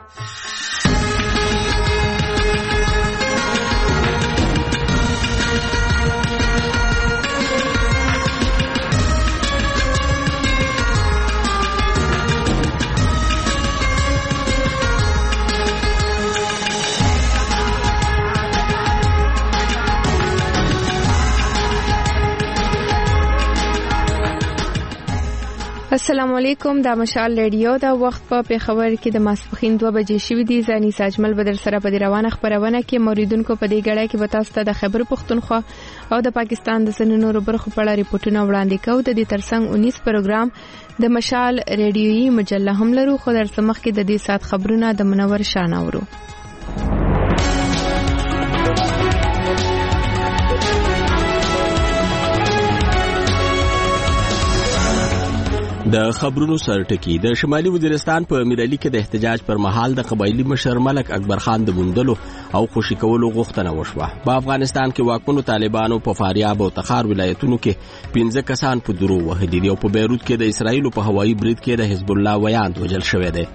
السلام علیکم، دا مشال ریډیو دا وخت په پیښور کې د ماسپخین 2 بجې شوې دي. زانی ساجمل بدر سره په روانه خبرونه کې موریدونکو په دې غړای کې وتاست د خبر پښتونخوا او د پاکستان د سننو برخو په اړه ریپورتونه وړاندې کوي. د دې ترڅنګ 19 پروګرام د مشال ریډیوي مجله هم لرو، خو در سمخ کې د دې سات خبرونه د منور شاناورو. د خبرونو سرټکی د شمالي وزیرستان په میرعلي کې د احتجاج پر مهال د قبایلی مشر ملک اکبر خان د بوندلو او خوشی کولو غوښتنه وشوه. په افغانستان کې واکمنو طالبانو په فاریاب او تخار ولایتونو کې 15 کسان په درو وهلي دي او په بیروت کې د اسرایل په هوایي برید کې د حزب الله ویاند وژل شوی دی.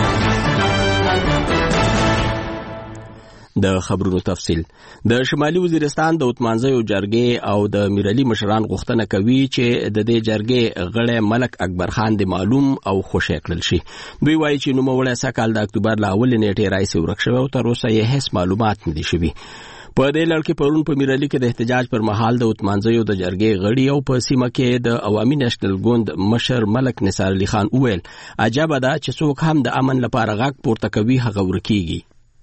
د خبرونو تفصیل. د شمالي وزیرستان د اتمانځیو جرګې او د میرعلي مشران غوښتنه کوي چې د دې جرګې غړی ملک اکبر خان د معلوم او خوشی کړل شي. دوی وایي چې نوموړی سکهال د اکتوبر له اولې نیټې راهیسې ورک شوی او تر اوسه یې هیڅ معلومات نه دي شوي. په دې لړ کې پرون په میرعلي کې د احتجاج پر مهال د اتمانځیو د جرګې غړي او په سیمه کې د عوامي نېشنل ګوند مشر ملک نثار علي خان وویل عجبه ده چې څوک هم د امن لپاره غږ پورته کوي هغه ورکیږي.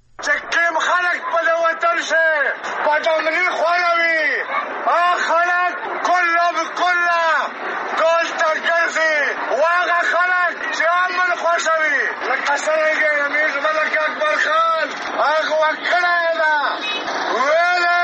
پادامنی خوانوی خلق کلا بکلا گل ترگرزی واقع خلق چه من خوشوی لکسرنگی امیر ملک اکبر خان وکڑا دا ویلے.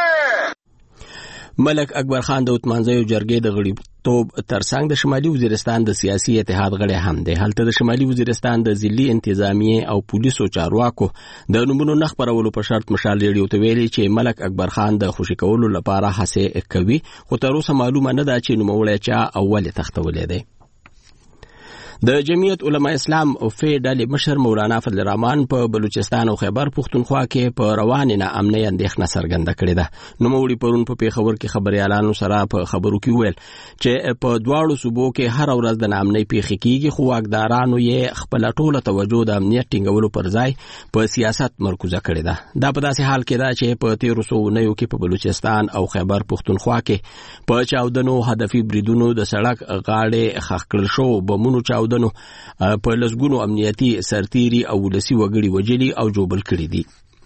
ملک اکبر خان د اتمانځیو جرګې د غړي توب ترڅنګ د شمالي وزیرستان د سیاسي اتحاد غړی هم دی. هلته د شمالي وزیرستان د ضلعي انتظامیه او پولیسو چارواکو د نومونو نه خپرولو په شرط مشال ریډیو ته ویلي چې ملک اکبر خان د خوشی کولو لپاره هڅه کوي، خو تر اوسه معلومه نه ده چې نوموړی چا اول تختولی دی. د جمعیت علماء اسلام او فی ډلې مشر مولانا فضل الرحمن په بلوچستان او خیبر پښتونخوا کې په روانه ناامنۍ اندېښنه څرګنده کړې ده. نوموړي پرون په پیښور کې خبريالانو سره په خبرو کې ویل چې په دواړو صوبو کې هر ورځ د ناامنۍ پیښې کېږي، خو واکدارانو یې خپل ټوله توجه د امنیت ټینګولو پر ځای په سیاست مرکوزه کړې ده. دا په داسې حال کې ده چې په 1309 کې په بلوچستان او خیبر پښتونخوا کې په چاودنو هدفي بریدونو د سړک غاړې خښ کړل شو، بمونو چاودنو په لسګونو امنیتي سرتيري او ولسي وګړي وجلي او جوبل کړي دي.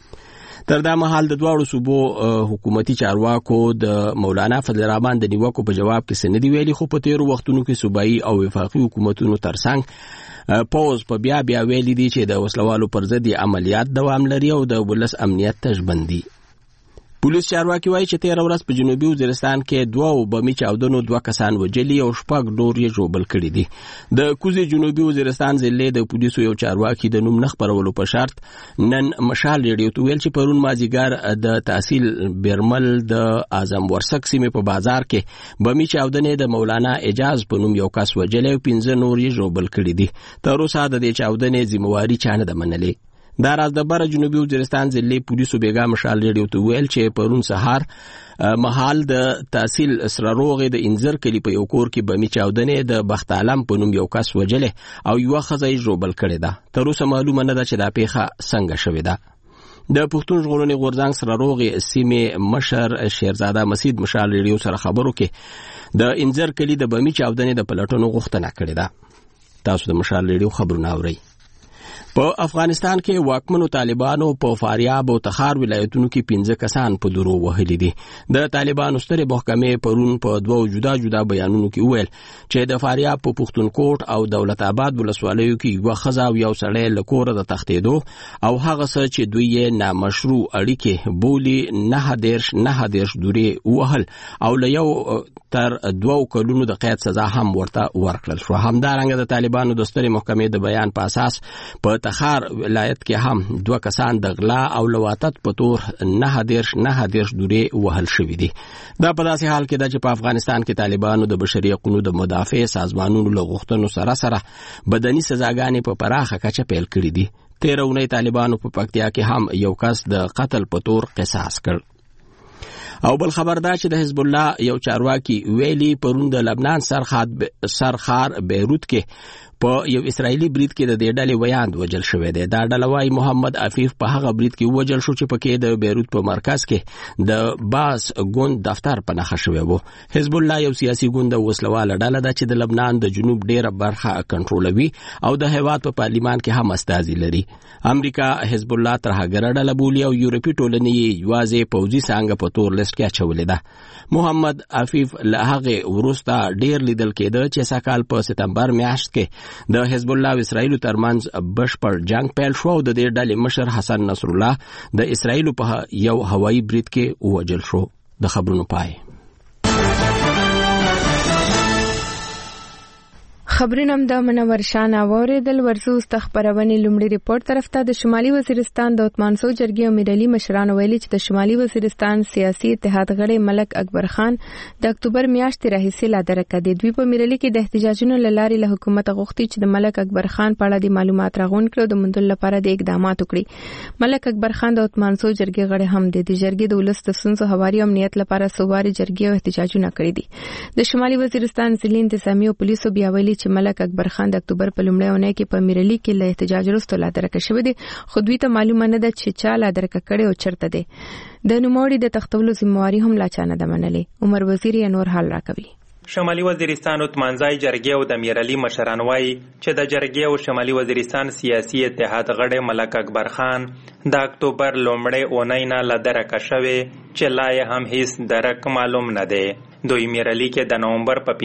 تر دا مهال د دواړو صوبو حکومتي چارواکو د مولانا فضل الرحمن د نیوکو په جواب کې سندي ویلي، خو په تیرو وختونو کې صوبایي او وفاقي حکومتونو ترڅنګ پوز په بیا ویلي دي چې د وسلوالو پر ضد عملیات دوام لري او د ولس امنیت تجبندي. پولیس چارواکي وایي چې 13 ورځ په جنوبي وزیرستان کې 2 بمي چاودنو 2 کسان وجلي او 6 نور یې جوبل کړي دي. د کوزي جنوبي وزیرستان ضلع د پولیسو یو چارواکي د نوم نه خپرولو په شرط نن مشال ریډیو ته ویل چې پرون مازیګر د تحصیل بیرمل د اعظم ورسک سیمې په بازار کې بمي چاودنې د مولانا اجاز په نوم یو کس وجلي او 15 نور یې جوبل کړي دي. تر اوسه د دې چاودنې ذمہواری چانه ده منلې. دا راز د بره جنوبي وزیرستان ضلع پولیسو بیګا مشال ریډیو ته ویل چې پرون سهار مهال د تحصیل اسراروغه د انځر کلی په یو کور کې بمي چاودنې د بخت عالم په نوم یو کس وجله او یو خزای جوبل کړي ده. تر اوسه معلومه نه ده چې دا پیښه څنګه شوې ده. د پښتون ژغورنې غورځنګ سراروغه سیمې مشر شیرزاده مسید مشال ریډیو سره خبرو کې د انځر کلی د بمي چاودنې د پلټونو غوښتنه کړې ده. تاسو د مشال ریډیو خبرونه اورئ. په افغانستان کې واکمنو طالبانو په فاریاب او تخار ولایتونو کې 15 کسان په درو وهلي دي. د طالبانو سترې محکمې پرون په 2 جدا جدا بیانونو کې ویل چې د فاریاب په پښتونکوټ او دولت آباد ولسوالیو کې یو خزا او یو سړی لکوره د تختیدو او هغه څه چې دوی یې نامشروع اړیکې بولی نه دیرش دوري وهل او له یو تر 2 کلونو د قید سزا هم ورته ورکړل شو. همدارنګه د طالبانو د سترې محکمې د بیان په اساس په تخار ولایت کې هم 2 کسان د غلا او لواطت په تور نه دیرش دوري وهل شوی دي. دا په داسې حال کې ده چې په افغانستان کې طالبانو د بشري حقوقو د مدافع سازمانونو له غوښتنو سره بدني سزاګانې په پراخه کچه پیل کړې دي. 13 اونۍ طالبانو په پکتیا کې هم یو کس د قتل په تور قصاص کړ. او بل خبر دا چې د حزب الله یو چارواکي ویلي پرون د لبنان سرخار بیروت کې په یو اسرایلی برید کې د دې ډلې ویاند وجل شوی دی. دا ډله وايي محمد عفیف په هغه برید کې وجل شو چې پکې د بیروت په مرکز کې د باس ګوند دفتر په نښه شوی و. حزب الله یو سیاسي ګوند وسلواله ډله ده چې د لبنان د جنوب ډیره برخه کنټرولوي او د هیواد په پارلیمان کې هم استازي لري. امریکا حزب الله ترهګره ډله بولي او یورپي ټولنې یې یوازې پوځي څانګه په تور لیست کې اچولې ده. محمد عفیف له هغه وروسته ډیر لیدل کېده چې سکهال په سپتمبر میاشت کې د حزب الله او اسرائیل ترمنځ بشپړ جنگ پیل شو او د دې ډلې مشر حسن نصر الله د اسرائیل په یو هوایي برید کې وژل شو. د خبرونو پای. خبرونه د منور شان اوریدل. ورزوس تخبرونې لومړی ریپورت طرف ته د شمالي وزیرستان د عثمانسو جرګې امیرعلی مشرانو ویلي چې د شمالي وزیرستان سیاسي اتحاد غړی ملک اکبر خان د اکتوبر میاشتې راهیسې لا درکه دي. دوی په امیرعلی کې د احتجاجونو لارې له حکومت غوښتي چې د ملک اکبر خان په اړه د معلومات راغونډ کړي او د موندلو لپاره د اقدامات وکړي. ملک اکبر خان د عثمانسو جرګې غړی هم دی. د جرګې د ولس د ستونزو هواري او امنیت لپاره سواري جرګې او احتجاجونه کړي دي. د شمالي وزیرستان ضلعي انتظامی او پولیسو بیا ویلي چې ملک اکبر خان د اکتوبر په لومړۍ اونۍ کې په امیرعلی کې له احتجاج وروسته لا درکه شوی دی، خو دوی ته معلومه نه ده چې چا لا درکه کړې او چرته دی. د نوموړي د تختولو ذمہواري هم لا چا نه ده منلې. عمر وزیر یې نور حال راکوي. شمالي وزیرستان عثمانزای جرګې او د امیرعلی مشران وایي چې د جرګې او شمالي وزیرستان سیاسي اتحاد غړی ملک اکبر خان د اکتوبر لومړۍ اونۍ نه لا درکه شوی چې لا یې هم هیڅ درک معلوم نه دی. دوی امیرعلی کې د نومبر په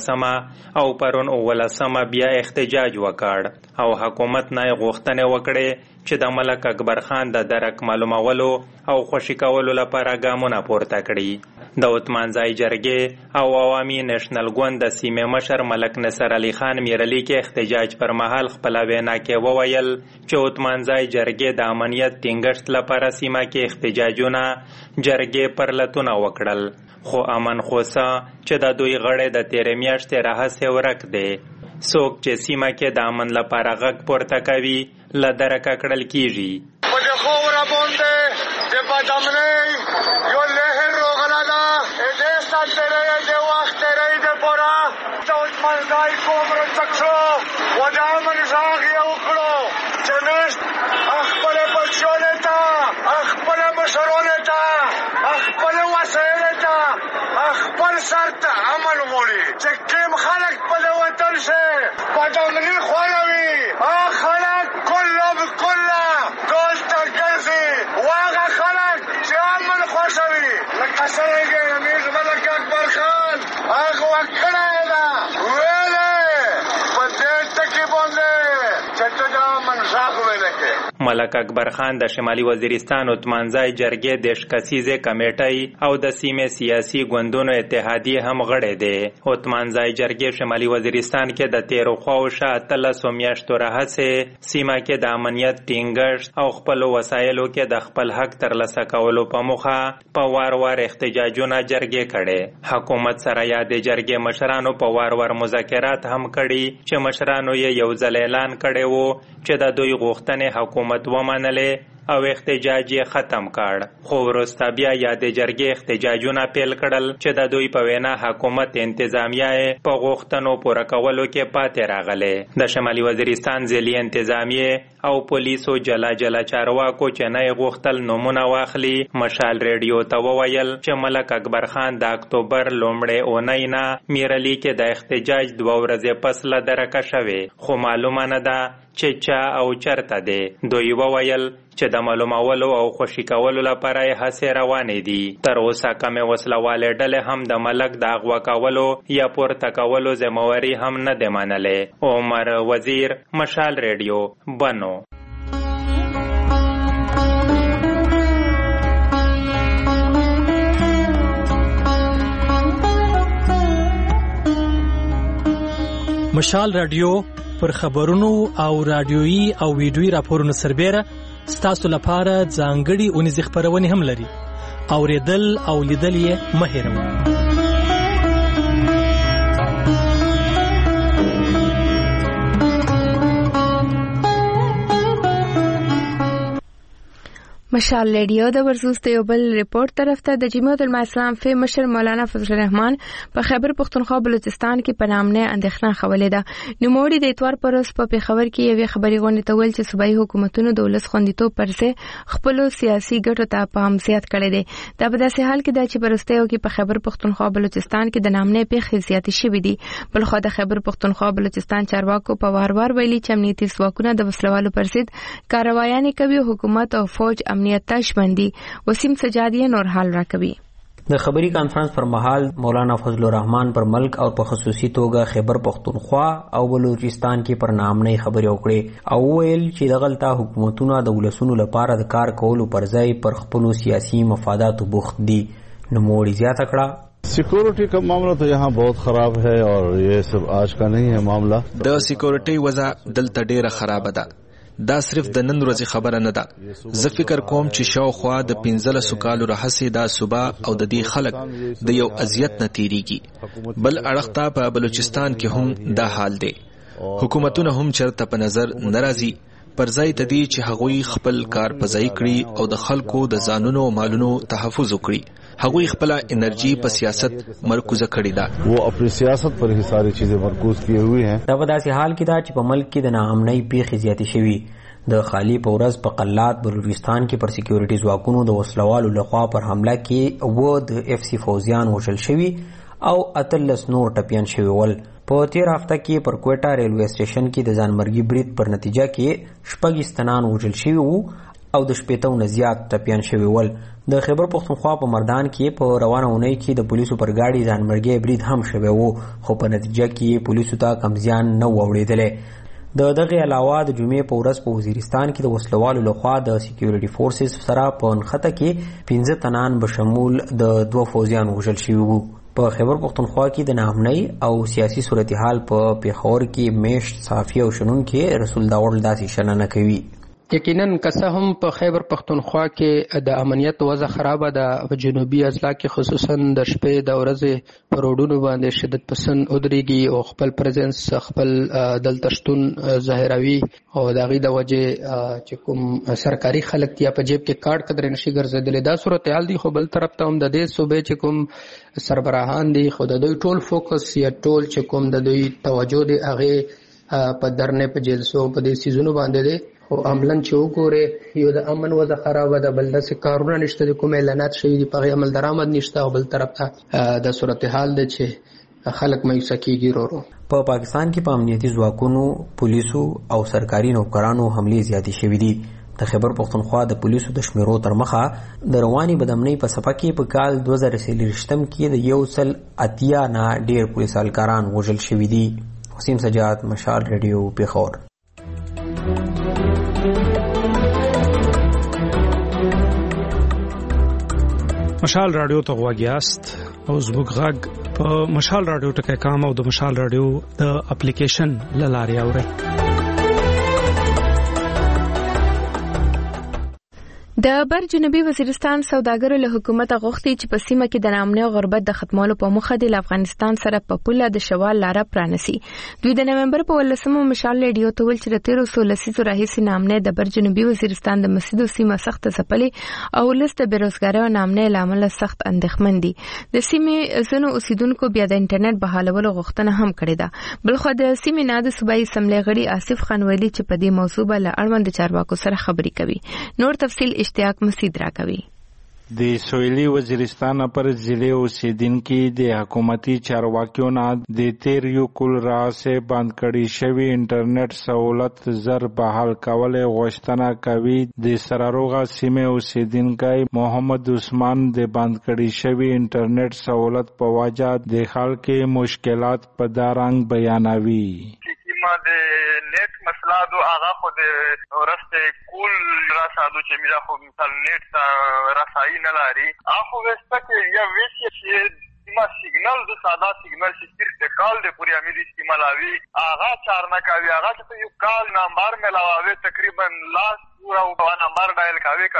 15 او پرون 19 بیا احتجاج وکړ او حکومت نه غوښتنه وکړه چې د ملک اکبر خان د درک معلومولو او خوشی کولو لپاره ګامونه پورته کړي. د عثمانزای جرګې او عوامي نېشنل ګوند د سیمې مشر ملک نصر علي خان امیرعلی کې احتجاج پر مهال خپل وینا کې وویل چې عثمانزای جرګې د امنیت ټینګښت لپاره سیمه کې احتجاجونه جرګې پر لتونه وکړل، خو امن خوسا چې د دوی غړي د تیرې میاشتې راهسې ورک دی. څوک چې سیمه کې د امن لپاره غږ پورته کوي له درکه کړل کیږي. په دې خاوره باندې د بدامنۍ یو لهر راغلی ده، د ساتلې د وخت تېرۍ دپاره د عثمانزای قوم راڅک شو و د امن غږ یې وکړو چې موږ خپلې بچیانو ته، خپلې مشرانو ته، خپلې وسایلو ته، خپل سر ته امن غواړي چې کوم خلک په دې وطن شي بدامني خوروي، خلک کله بکله ګل ته ګرځي، واغه خلک چې امن خوښوي لکه څرنګه امیر ملک اکبر خان هغه وکړی ده ویلې په دې ټکي باندې چې ته د امن غږ ویلې. ملک اکبر خان د شمالي وزیرستان عثمانزای جرګې د شکسیزې کمیټۍ او د سیمې سیاسي ګوندونو اتحادیې هم غړی دی. عثمانزای جرګې شمالي وزیرستان کې د تیرو خواوشا 13 میاشتو راهسې سیمه کې د امنیت ټینګښت او خپلو وسایلو کې د خپل حق ترلاسه کولو په موخه په وار وار احتجاجونه جرګې کړي. حکومت سره یا د جرګې مشرانو په وار وار مذاکرات هم کړي چې مشرانو یې یو ځل اعلان کړی و چې د دوی غوښتنې حکومت ومنلې او احتجاج یې ختم کړ، خو وروسته بیا یا د جرګې احتجاجونه پیل کړل چې د دوی په وینا حکومت انتظامیه یې په غوښتنو پوره کولو کې پاتې راغلی. د شمالي وزیرستان ضلعي انتظامیه او پولیسو جلا چارواکو چې نه یې غوښتل نومونه واخلي مشال ریډیو ته وویل چې ملک اکبر خان د اکتوبر لومړۍ اونۍ نه امیرعلی کې د احتجاج 2 ورځې پس له درکه شوی، خو معلومه نه ده چې چا او چرته دی. دوی وویل چې د معلومولو او خوشی کولو لپاره یې هڅې روانې دي. تر اوسه کمې وسلوالې ډلې هم د ملک د اغوا کولو یا پورته کولو ذمہواري هم نه دی منلې. عمر وزیر، مشال ریډیو، بنو. مشال رادیو پر خبرونو او رادیویي او ویډیویي راپورونو سربېره ستاسو لپاره ځانګړي اونیزې خپرونې هم لري. اوریدل او لیدل یې مه هېروئ. مشال ریډیو د ورزوست یو بل ریپورت طرف ته د جمعیت العلماء اسلام فی مشر مولانا فضل الرحمن په خیبر پختونخوا بلوچستان کې په نامنه اندېښنه خولې ده. نوموړي د اتوار پر ورځ په خبر کې یوې خبري غونډې ته ویل چې صوبایي حکومتونو د ولس خوندیتوب پرځای خپل سیاسي ګټو ته پام زیات کړی دی. دا په داسې حال کې ده چې پرستیو کې په خیبر پختونخوا بلوچستان کې د نامنه پیښې زیاتې شوې دي. بلخو د خیبر پختونخوا بلوچستان چارواکو په وار ویلي چې امنیتي ځواکونه د وسلوالو پر ضد کاروایانې کوي. حکومت او فوج امنیت تشبندي. وسیم سجادیه نور حال راکوي. د خبري کانفرنس پر مهال مولانا فضل الرحمن پر ملک او په خصوصي توګه خیبر پختونخوا او بلوچستان کې پر نامنۍ خبرې وکړې او ویل چې دغلته حکومتونه د ولسونو لپاره د کار کولو پر ځای پر خپل سیاسي مفاداتو بوخت دي. نوموړي زیاته کړه سیکورٹی کا معاملہ تو یہاں بہت خراب ہے اور یہ سب آج کا نہیں ہے معاملہ. د سیکورٹی وضع دلته ډیره خراب ده. دا صرف د نن ورځې خبره نه ده. زه فکر کوم چې شاوخوا د 15 کالو راهیسې دا صوبه او د دې خلک د یو اذیت نه تیریږي. بل اړخته په بلوچستان کې هم دا حال دی. حکومتونه هم چرته په نظر ناراضي پر ځای ته دي چې هغوی خپل کار په ځای کړي او د خلکو د ځانونو او مالونو تحفظ وکړي. هغوی خپل انرژي په سیاست مرکوزه کړې ده. وہ اپنی سیاست پر هي ساری چیزیں مرکوز کیے ہوئے ہیں. دا په داسې حال کې دا چې په ملک کې د ناامنۍ پیښې زیاتې شوي. د خالی په ورځ په قلات بلوچستان کې پر سکیورټي ځواکونو د وسلوالو لخوا پر حمله کې و د اف سی فوزیان وژل شوي او 13 نور ټپیان شوي ول. په تیر هفته کې پر کوټا ریلوے سټیشن کې د ځانمرګي برید پر نتیجه کې 6 استنان وژل شوي وو او د 80 نه زیات ټپیان شوي ول. د خیبر پختونخوا په مردان کې په روانه اونۍ کې د پولیسو پر گاډي ځانمرګي برید هم شوی وو خو په نتیجه کې پولیسو ته کم زیان نه وړېدلې. د دغه علاوه د جمعې په ورځ په وزیرستان کې د وسلوالو لخوا د سکیورټي فورسز سره په نښته کې 15 تنان بشمول د 2 فوجیان وژل شوي وو. په خیبر پختونخوا کې د ناامنۍ او سیاسي صورتحال په پیښور کې میشت صحافي او شنونکي رسول داوړ داسې شننه کوي. یقینا که هم په خیبر پختونخوا کې د امنیت وضع خرابه ده. په جنوبي اضلاع کې خصوصا د شپې د ورځې په روډونو باندې شدت پسند ودرېږي او خپل پریزنس خپل دلته شتون ظاهروي او د هغې د وجې چې کوم سرکاري خلک یا په جیب کې کارډ قدرې نشي ګرځېدلی. دا صورتحال دی. خو بل طرف ته هم د دې صوبې چې کوم سربراهان دي خو د دوی ټول فوکس یا ټول چې کوم د دوی توجه دی هغې په درنې په جلسو په دې سیزونو باندې دی. خو عملاً چې وګورې یو د امن وضع خرابه ده. بل داسې کارونه نشته د کوم اعلانات شوي دي په هغې عمل درآمد نشته او بل طرف ته د صورتحال دی چې خلک مایوسه کېږي ورو. په پاکستان کې په امنیتي ځواکونو پولیسو او سرکاري نوکرانو حملې زیاتې شوي دي. د خیبر پختونخوا د پولیسو د شمیرو تر مخه د رواني بدامنۍ په څپه کې په کال 2023 کې د 180 نه ډیر پولیس اهلکاران وژل شوي دي. وسیم سجاد، مشال ریډیو، پیښور. مشال رادیو ته غواګیاست او زموږ غږ په مشال رادیو ټکی کام او د مشال رادیو د اپلیکیشن لارې اورئ. د بر جنوبي وزیرستان سوداګرو له حکومت غوښتي چې په سیمه کې د ناامنۍ او غربت د ختمولو په موخه د افغانستان سره په پوله د شوال لاره پرانسي. دوی د نومبر په 18 مشال ریډیو ته ویل چې د 1300 لسیزو راهیسې ناامنۍ د بر جنوبي وزیرستان د مسجدو سیمه سخت ځپلې او ولس د بیروزګارۍ او ناامنۍ له امله سخت اندېښمن دي. د سیمې ځینو اوسیدونکو بیا د انټرنیټ بحالولو غوښتنه هم کړې ده. بلخو د سیمې نه د صوبایي اسمبلۍ غړي آصف خان ویلي چې په دې موضوع به له اړوند چارواکو سره خبرې کوي. نور تفصیل اشتیاق مسید را کوي. د سویلی وزیرستان پر ضلع اوسیدونکو د حکومتي چارواکیو نه د تیر یو کال راځي بند کړي شوی انټرنیټ سہولت زر بحال کول غوښتنه کوي. د سراروغه سیمه اوسیدونکو محمد عثمان د بند کړي شوی انټرنیټ سہولت په وجه د خلکو مشکلات په دارنګ بیانوي. د نیټ مسله دو هغه خو د ورسته کول راسادو چې میرا خو مثال نیټ ته رسایي نه لري. اخو وسته کې یا ویسي چې ما سیګنال د ساده سیګنال چې صرف کال د پوری امیر استعمالوي هغه چار نه کوي. هغه چې یو کال نمبر ملاوي تقریبا لاس پورا و نمبر ډایل کوي کاکتیزي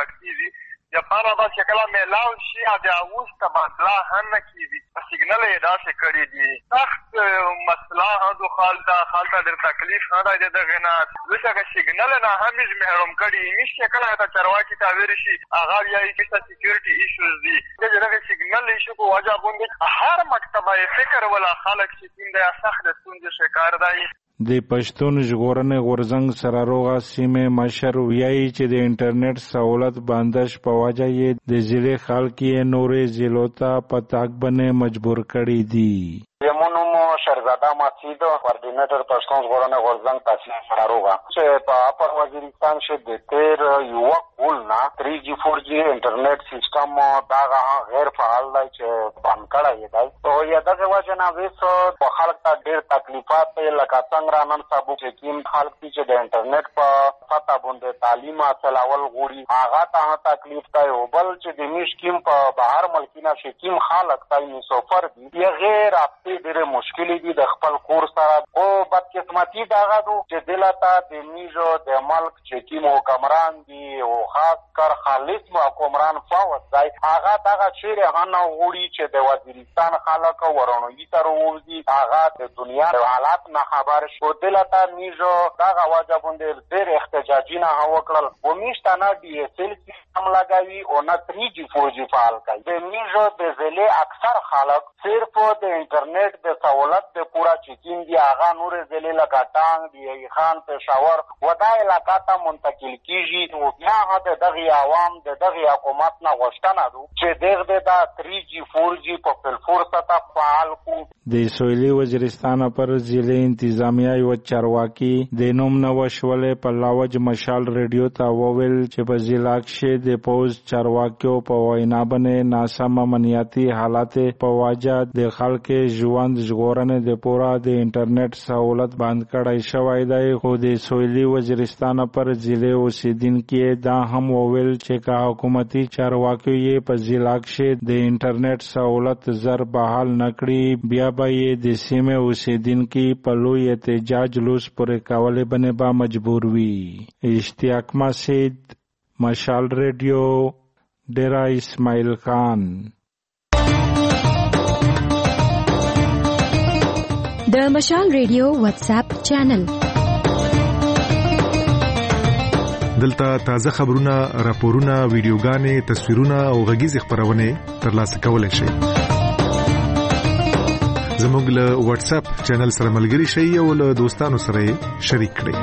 کېږي یا پاره به چې کله میلاو شي بیا اوس تبادله هم نه کېږي سیګنل یې داسې کړي دي سخت مسله هدو خالته ډېر تکلیف نه دی د دغې نه ځکه که سیګنل نه هم یې محروم کړي میش چې کله ته چارواکي ته ویل شي هغه وایي چې سکیورټي ایشوز دي د دغې سیګنل ایشو په وجه باندې هر مکتبه یې فکر ولا خلک چې کوم دی سخت د ستونزې شکار دی د پښتون ژغورنې غورځنګ سره روغه سیمې مشر وایي چې د انټرنیټ سہولت بندش په وجه یې د ضلع خلک یې نورې ضلعو ته په تګ باندې مجبور کړي دي. یمونم شهرزاده مسعود کوارډینیټر پښتون ژغورنې غورځنګ تاسیس سره روغه چې په اپر وزیرستان کې د تیر یو کول نه 3G 4G انټرنیټ سیستم دا غیر فعال دی چې بند کړی دی او یا دغه وجه نه وېس په خلک ته ډېر تکلیفات لکه څنګه نن سبا چې کوم خلک چې د انټرنیټ په سطح باندې تعلیم حاصلول غواړي هغه ته تکلیف دی او بل چې د میش کیم په بهر ملکینه چې کیم خلک ته مسافر دي یا غیر ډېرې مشکلې دي د خپل کور سره او بدقسمتي دغه دو چې دلته د میژو د ملک چې کوم حکمران دي او خاص کر خالص حکمران فوت دی هغه دغه چیرې هنه غوړي چې د وزیرستان خلک ورونوي تر وځي هغه د دنیا د حالات نه خبر شو دلته میژو دغه وجه باندې ډېر احتجاجي نه وکړل و میشته نه DSL سیستم لګوي او نه 3G 4G فعال کوي د میژو د ضلع اکثر خلک صرف د انټرنیټ د سہولت د پورا چکین دی هغه نور ضلع لکه ټانګ دی خان پېښور ودا علاقه ته منتقل کیږي او بیا د دغه عوام د دغه حکومت نه غوښتنه ده چې دغه د 3G 4G په فل فرصت فعال کو د سویلي وزیرستان پر ضلع انتظامیه یو چارواکي د نوم نو شولې په لاوج مشال ریډیو ته وویل چې په ضلع کې د پوز چارواکیو په وینا باندې ناسم امنیتي حالات په وجه د خلک ژوند ژغورنې د پورا د انټرنیټ سہولت بند کړای شوی دی خو د سویلي وزیرستان پر ضلع اوسیدونکو دا هم وویل چې کا حکومتي چارواکي یې په ضلع کې د انټرنیټ سہولت زر بحال نکړي بیا به د سیمې اوسیدونکو په لوی احتجاج لوس پورې کولې باندې به مجبور وي. اشتیاق مسعود مشال ریډیو ډیرا اسماعیل خان. د مشال ریډیو واتس اپ چینل دلته تازه خبرونه، راپورونه، ویډیوګانې، تصویرونه او غږیز خبرونه ترلاسه کولای شئ. زموږ له واتس اپ چینل سره ملګري شئ او له دوستانو سره شریک کړئ.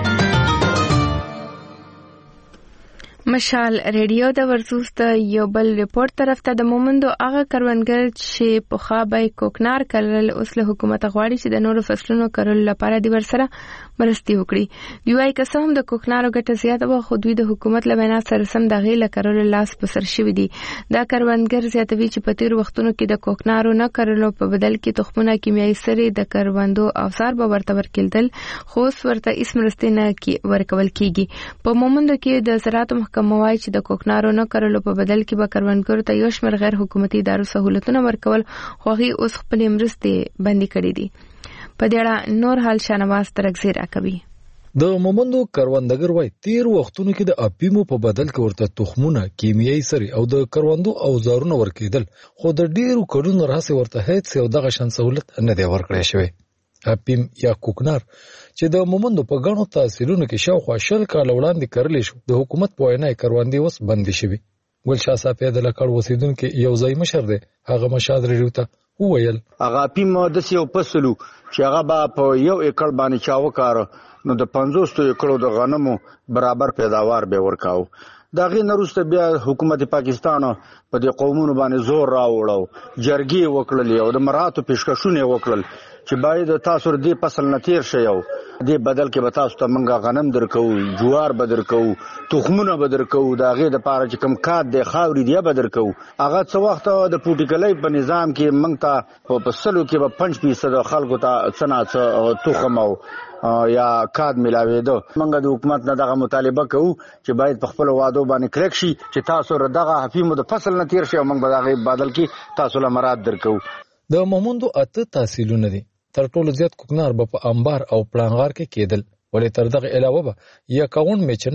مشال ریډیو د ورزوس ته یو بل ریپورت طرف ته د مومندو هغه کروندګر چې په خابای کوکنار کړل اوس له حکومت غواړي چې د نورو فصلونو کړل لپاره د ورسره مرستي وکړي. دی وايي که څه هم د کوکنارو ګټه زیاته وه خو دوی د حکومت له وینا سره سم د غیله کړل لاس په سر شوی دي. دا کروندګر زیاتوي چې په تیر وختونو کې د کوکنارو نه کړلو په بدل کې تخمونه کیمیاوي سرې د کروندو اوزار به ورته ورکېدل خو اوس ورته هیڅ مرستې نه ورکول کیږي. په مومندو کې د زراعت محکمه چې د کوکنارو نه کړلو په بدل کې به کروندګرو ته یو شمېر غیر حکومتي ادارو سہولتونه ورکول خو هغوی اوس خپلې مرستې بندي کړې دي. په دې اړه نور حال شانواز ترکزی راکوي. د مومندو کروندګر وای تیر وختونو کې د اپیمو په بدل کې ورته تخمونه کیمیاوي سرې او د کروندو اوزارونه ورکېدل خو د ډیرو کډونو راځي ورته هیڅ یو دغه شان سہولت نه دی ورکړی شوی. اپیم یا کوکنار چې د مومندو په غاڼو تحصیلونو کې شاوخوا 20 کال وړاندې کړلې شو د حکومت په وینا کروندې اوس بندي شوی. ګلشاه صافی د لکړ وسیدونکو یو ځای مشر دی هغه مشاد ریډیو ته وویل هغه اپیم د یو فصلو چې هغه په 1 ایکړ باندې چاو کار نو د 50 ایکړو د غنمو برابر پیداوار به ورکاو. دا غي نروسته بیا حکومت پاکستان په دې قومونو باندې زور راوړو جرګي وکړل او د مراتو پیشکشونه وکړل چې باید تاسو دې فصل نه تیر شئ او دې بدل کې به تاسو ته منګه غنم درکو جوار به درکو تخمونه به درکو دا غي د پاره چې کم کاد د خاوري دی به درکو هغه څو وخت د پولیټیکلای په نظام کې منګ ته په فصلو کې به 5% خلکو ته صنعت تخم او یا کاد ملاويدو منګه د حکومت نه دغه مطالبه کوو چې باید په خپل وادو باندې کلک شي چې تاسو دغه حفیمو د فصل نه تیر شي او موږ به دغه بدل کې تاسو له مراد درکو. د مومندو اته تحصیلونه دي تر ټولو زیات کوکنار به په انبار او پلانغار کې کېدل ولې تر دغه علاوه به یا کاون میچنې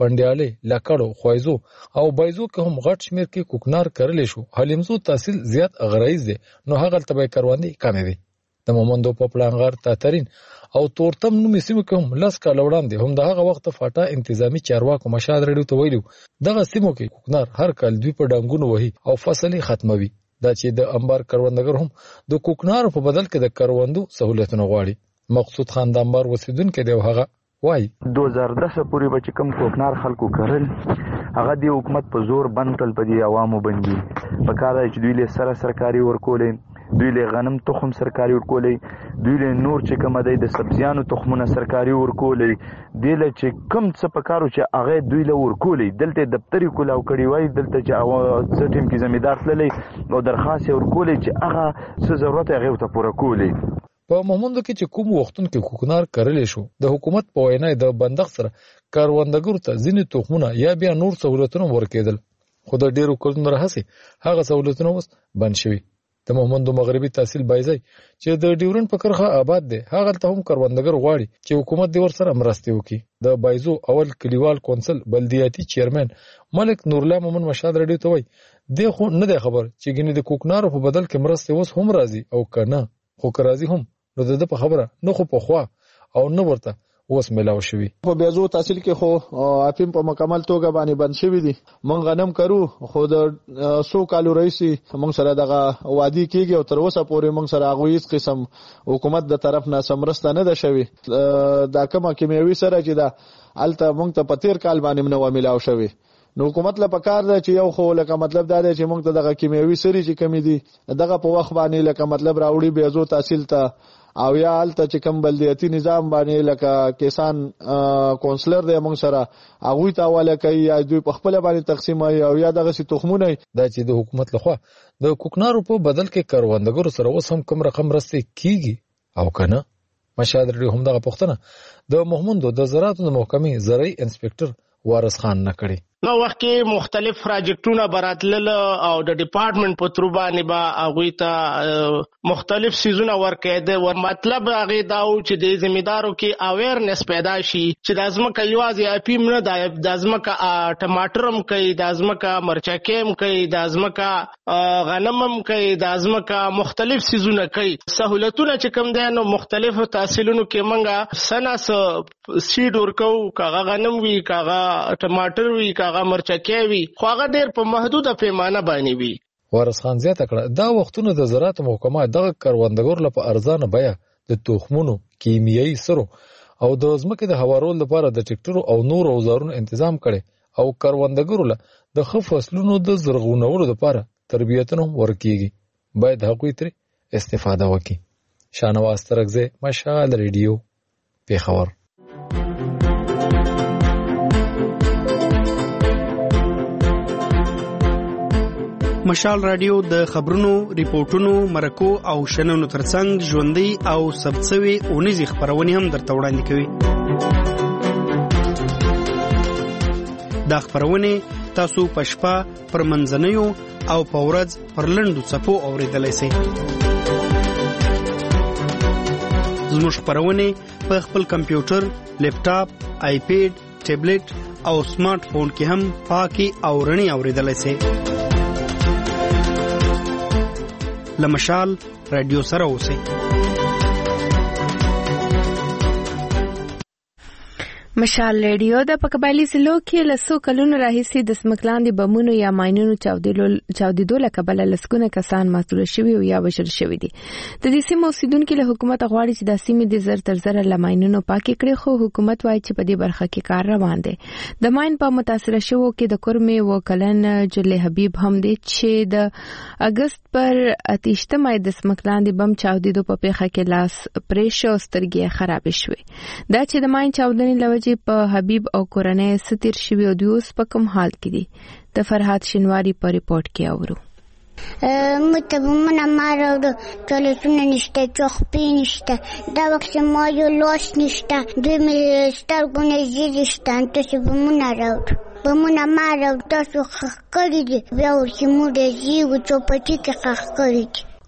پندیاله لکړو خوایزو او بایزو که هم غټ شمیر کې کوکنار کرلې شو. حلیمزو تحصیل زیات غرایز دي نو هغه تبع کروندې کمې دي. د مومندو په پلانغار تاترین او تورتم نومې سیمو کې هم لاس کال وړاندې هم دغه وخت فاټا انتظامی چارواکو مشاد رډیو ته ویلو دغه سیمو کې کوکنار هر کال دوی په ډنګونو وهي او فصل ختموي. دا چې د انبار کروندګر هم د کوکنار په بدل کې د کروندو سہولتونه غواړي. مقصود خان د انبار وسیدونکو دی هغه وای 2010 پورې به چې کم کوکنار خلکو کرل هغه د حکومت په زور بند کړل په دي عوامو باندې په کار چې دوی له سره سرکاري ورکولې دوی له غنم تخم سرکاري ورکولې دوی له نور چې کوم د سبزیانو تخمونه سرکاري ورکولې دی له چې کم څه په کارو چې هغه دوی له ورکولې دلته دفتری کولاو کړی وای دلته چې څه ټیم کې زمیدار تللی او درخواست ورکولې چې هغه څه ضرورت هغه ته پوره کولې. په مومندو کې چې کوم وختون کې کوکنار کرلې شو د حکومت په وینا د بندق سره کاروندګرو ته ځینې تخمونه یا بیا نور سہولتونه ورکېدل خو د ډیرو کلونو راهسي هغه سہولتونه اوس بند شوي. د مومندو مغربي تحصیل بایزي چې د ډیورن په کرخه آباد دی هغه ته هم کاروندګر غواړي چې حکومت د ور سره مرسته وکړي. د بایزو اول کلیوال کونسل بلدیاتي چیرمن ملک نورالله مومن مشاد رډیو ته وای دی خو نه دی خبر چې ګنې د کوکنارو په بدل کې مرسته اوس هم راځي او کنه خو راځي هم نو د په خبره نه خو په خوا او نه ورته اوس ملاو شوی. خو بیازو تحصیل کې خو اپیم په مکمل توګه باندې بند شوی دي. مونږ غنم کرو خو د 100 کالو رئیسي مونږ سره دغه وادي کېږي او تر اوسه پورې مونږ سره هغه هیڅ قسم حکومت د طرف نه سمرسته نه ده شوی. دا کومه کیمیاوي سره چې دا الته مونږ ته په 13 کال باندې نه ملاو شوی. نو حکومت له پکار ده چې یو خو لکه مطلب دا دی چې مونږ ته دغه کیمیاوي سری چې کمی دي دغه په وخت باندې لکه مطلب راوړي بیازو تحصیل ته او یا الته چې کوم بلدیاتي نظام باندې لکه کسان کونسلر دی مونږ سره هغه ته حواله کوي یا دوی په خپل باندې تقسیموي او یا دغه سي تخمونه دا چې د حکومت لخوا د کوکنارو په بدل کې کاروندګرو سره اوس هم کوم رقم رسته کیږي او کنه. مشاد رډیو هم دغه پوښتنه د محمودو د زراعت محکمې زرعي انسپکټر وارث خان نه کړی. نو وخت کې مختلف پروجیکټونه براتلل او د ډپارټمنټ په تر باندې با هغه ته مختلف سيزونه ورکېده ور مطلب هغه داو چې د ذمہدارو کې اویرنس پیدا شي چې د ازمکه یوازې اپیم نه د ازمکه ټماټرم کوي د ازمکه مرچکیم کوي د ازمکه غنمم کوي د ازمکه مختلف سيزونه کوي. سہولتونه چې کوم دي نو مختلف تحصیلونو کې منګه سناس سیډ ورکو کاغه غنم وی کاغه ټماټر وی هغه مرچکې وي خو هغه ډېر په محدوده پیمانه باندې وي. وارث خان زیاته کړه دا وختونه د زراعت محکمه دغه کاروندګرو لپاره ارزانه بیه د تخمونو کیمیاوي سرو او د ځمکې د هوارولو لپاره د ټریکټرو او نور اوزارونو تنظیم کړي او کاروندګرو له د ښه فصلونو د زرغونولو لپاره تربیتونه ورکیږي. باید هغوی ترې استفاده وکړي. شانواز ترکزی مشال ریډیو پیښور. مشال رادیو د خبرونو، ریپورتونو، مرکو او شننو ترڅنګ ژوندۍ او ثبتسوي اونیزې خبرونه هم درته وړاندې کوي. دا خبرونه تاسو په شپه پر منځنیو او په ورځ پر لنډو څپو اوریدلای شئ. زموږ خبرونه په خپل کمپیوټر، لیپټاپ، آیپیډ، ټابلیټ او سمارټ فون کې هم پاکي او رڼي اوریدلای شئ. لمشال رادیو سره اوسئ. مشال رادیو د پکبالي ضلع کې لسو کلونو راهیسې د سمکلاندې بمونو یا ماینونو چاودیدو له کبله لسګونه کسان ماتول شوي او یا وژل شوي دي. د دې سیمې اوسیدونکو له حکومت غواړي چې د سیمې د زر تر زره له ماینونو پاکې کړي خو حکومت وایي چې په دې برخه کې کار روان دی. د ماین په متاثره شوو کې د کورمې وکلن جلی حبیب هم دی چې د اگست پر 28 د سمکلاندې بم چاودیدو په پیښه کې لاس پرېښ او سترګې خراب شوې. دا چې د ماین چاودنې لوجې په حبیب او کورنۍ ستیر شوی او دوی په کوم حال کې دي د فرحات شینواری په ریپورت کې اورو. متبمونه ماراوړو ټولیټونه نشته چوخپې نشته دا وخت ما یو لاس نشته دوی مې سترګونه زیږې شته تاسو بمونه راوړو بمونه ماراوړو تاسو خښ کړي دي بیا ورسې موږ زیږو چوپټي کې خښ کړي دي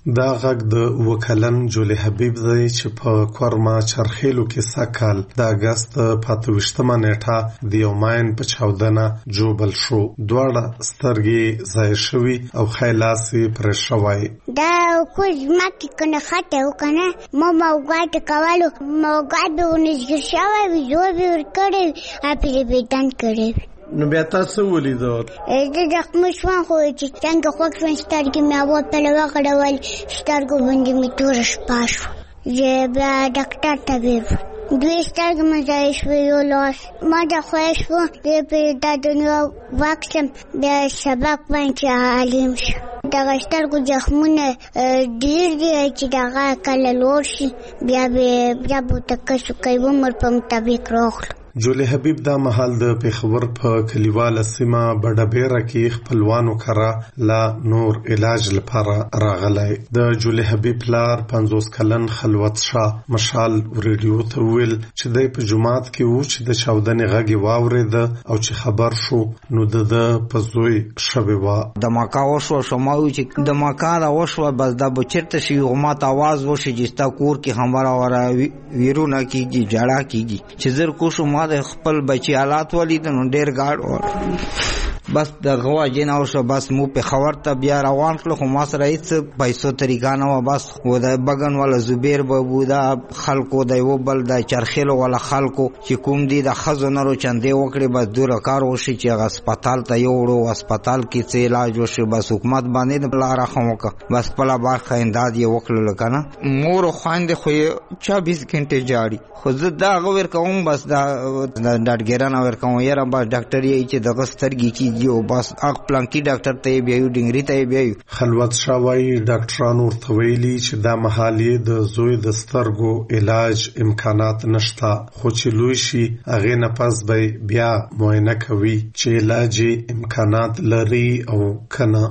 دا غږ د وکلن جولي حبیب دی چې په کورما چرخیلو کې سکل د اگست 28 نیټه د یو ماین په چاودنه جوبل شو. دواړه سترګې ځای شوي او خیلاسي پرې شوی. دا کوز مکه کنه خاطه وکنه ما موګات کولو موګات به ونځګر شوی وي زو به ور کړی اپی بیتان کړی. نو بیا تاسو ولیدو د دقمشوان خو چې څنګه خوښ شوم سترګې مې اول په لوه غړول سترګو باندې مې توره شپه شو. زه بیا ډاکټر ته بیرم دوی سترګې مې ځای شوې یو لاس ما د خوښ شو دی په دا دنیا واکسم بیا سبق باندې عالم شو. دغه سترګو زخمونه ډېر دي چې دغه کله لوړ شي بیا به تکسو کوي عمر په مطابق راغلو. جولي حبیب دا مهال د پیښور په کلیواله سیمه بډبیره کې خپلوانو کړه لا نور علاج لپاره راغلی. د جولي حبیب پلار 50 کلن خلوت شاه مشال ریډیو ته ویل چې د په جماعت کې و چې د چاودنې غږ واورید او چې خبر شو نو د په زوی شوی و. د ماکا وشو شماوي چې د ماکا دا وشو بس د بچرته شي غمات आवाज وشي چې تا کور کې همرا ورا ویرونه کیږي جړه کیږي چې زر کو شو د خپل بچی حالات ولید نو ډیر گاډ بس د غوا جنا او شو بس مو په خبر ته بیا روان کړو خو ما سره هیڅ پیسو طریقه نه و. بس و د بغن ولا زبیر بابو دا خلکو د یو بل د چرخیلو ولا خلکو چې کوم دي د خزونرو چندې وکړي بس دوره کار وشي چې هسپتال ته یوړو هسپتال کې څه علاج وشي بس حکومت باندې د بل راخموک بس پلا برخه انداد یې وکړل کنه مور خواند خو 24 غنټه جاری خو زه دا غوړ کوم بس دا ډاډګران اور کوم یاره بس ډاکټر یې چې د غسترګي کې یو بس اخ پلانکی ډاکټر ته بیاو ډنګری ته بیاو. خلوت شاوی ډاکټرانو ورته ویلي چې دا محالي د زوی د سترګو علاج امکانات نشته خو چې لوی شي هغه نه پس به بیا معاینه کوي چې علاج امکانات لري او کنه.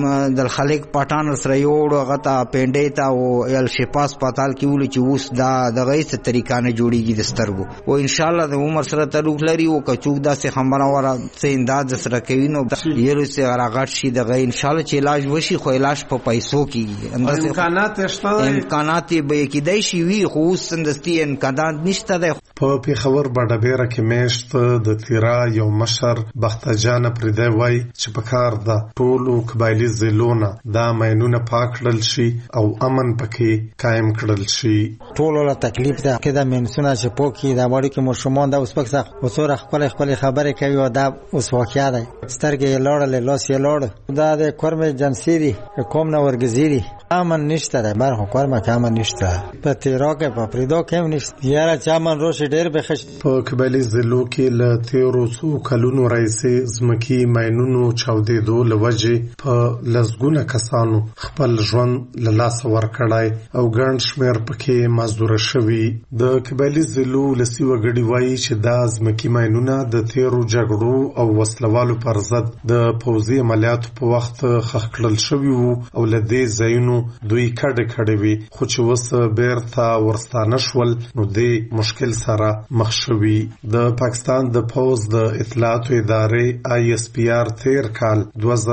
د خلک پټان سره یوړو غتا پینډې تا او ال شفا هسپتال کې ول چې اوس دا دغه څه طریقه نه جوړیږي د سترګو او ان شاء الله د عمر سره تعلق لري او کچوک دا څه خبره ورا څه انداز سره کوي نو یره سه راغټ شي دغه ان شاء الله چې علاج وشي خو علاج په پیسو کې اندازه امکانات شته امکانات به کېدای شي وي خو سندستي امکانات نشته ده. په پیښور بډبیره کې میشت د تیرا یو مشر بختجان پردی وای چې په کار د ټولو قبایلی زلونه دا ماینونه پاکړل شي او امن پکې قائم کړل شي. ټولو له تکلیف ده کې دا منسونه چې پوکي دا وړي کې مشمون دا اوس پکې وسوره خپل خبرې کوي او دا اوس واقعیا ده سترګې لوړل لاس یې لوړ دا د کورمه جنسي دي کوم نه ورګزيري امن نشته ده بر کورمه امن نشته په تیرا کې په پریدو کې نشته یاره چا من روش ډېر بخښ. په قبایلی زلو کې له 1300 کلونو راځي زمکی ماینونو چاودېدو لوجه په لزګونه کسانو خپل ژوند له لاس ورکړای او ګڼ شمیر پکې مزدور شوي. د قبایلی زلو لسی وګړي وایي چې دا زمکی ماینونه د تیرو جګړو او وسلوالو پر ضد د پوځي عملیاتو په وخت خښ کړل شوي وو او له دې ځایونو دوی کډه وي خو چې وس بیرته ورستانه شول نو دې مشکل سره مخ شوي. د پاکستان د پوز د اطلاعاتو ادارې ISPR تیر کال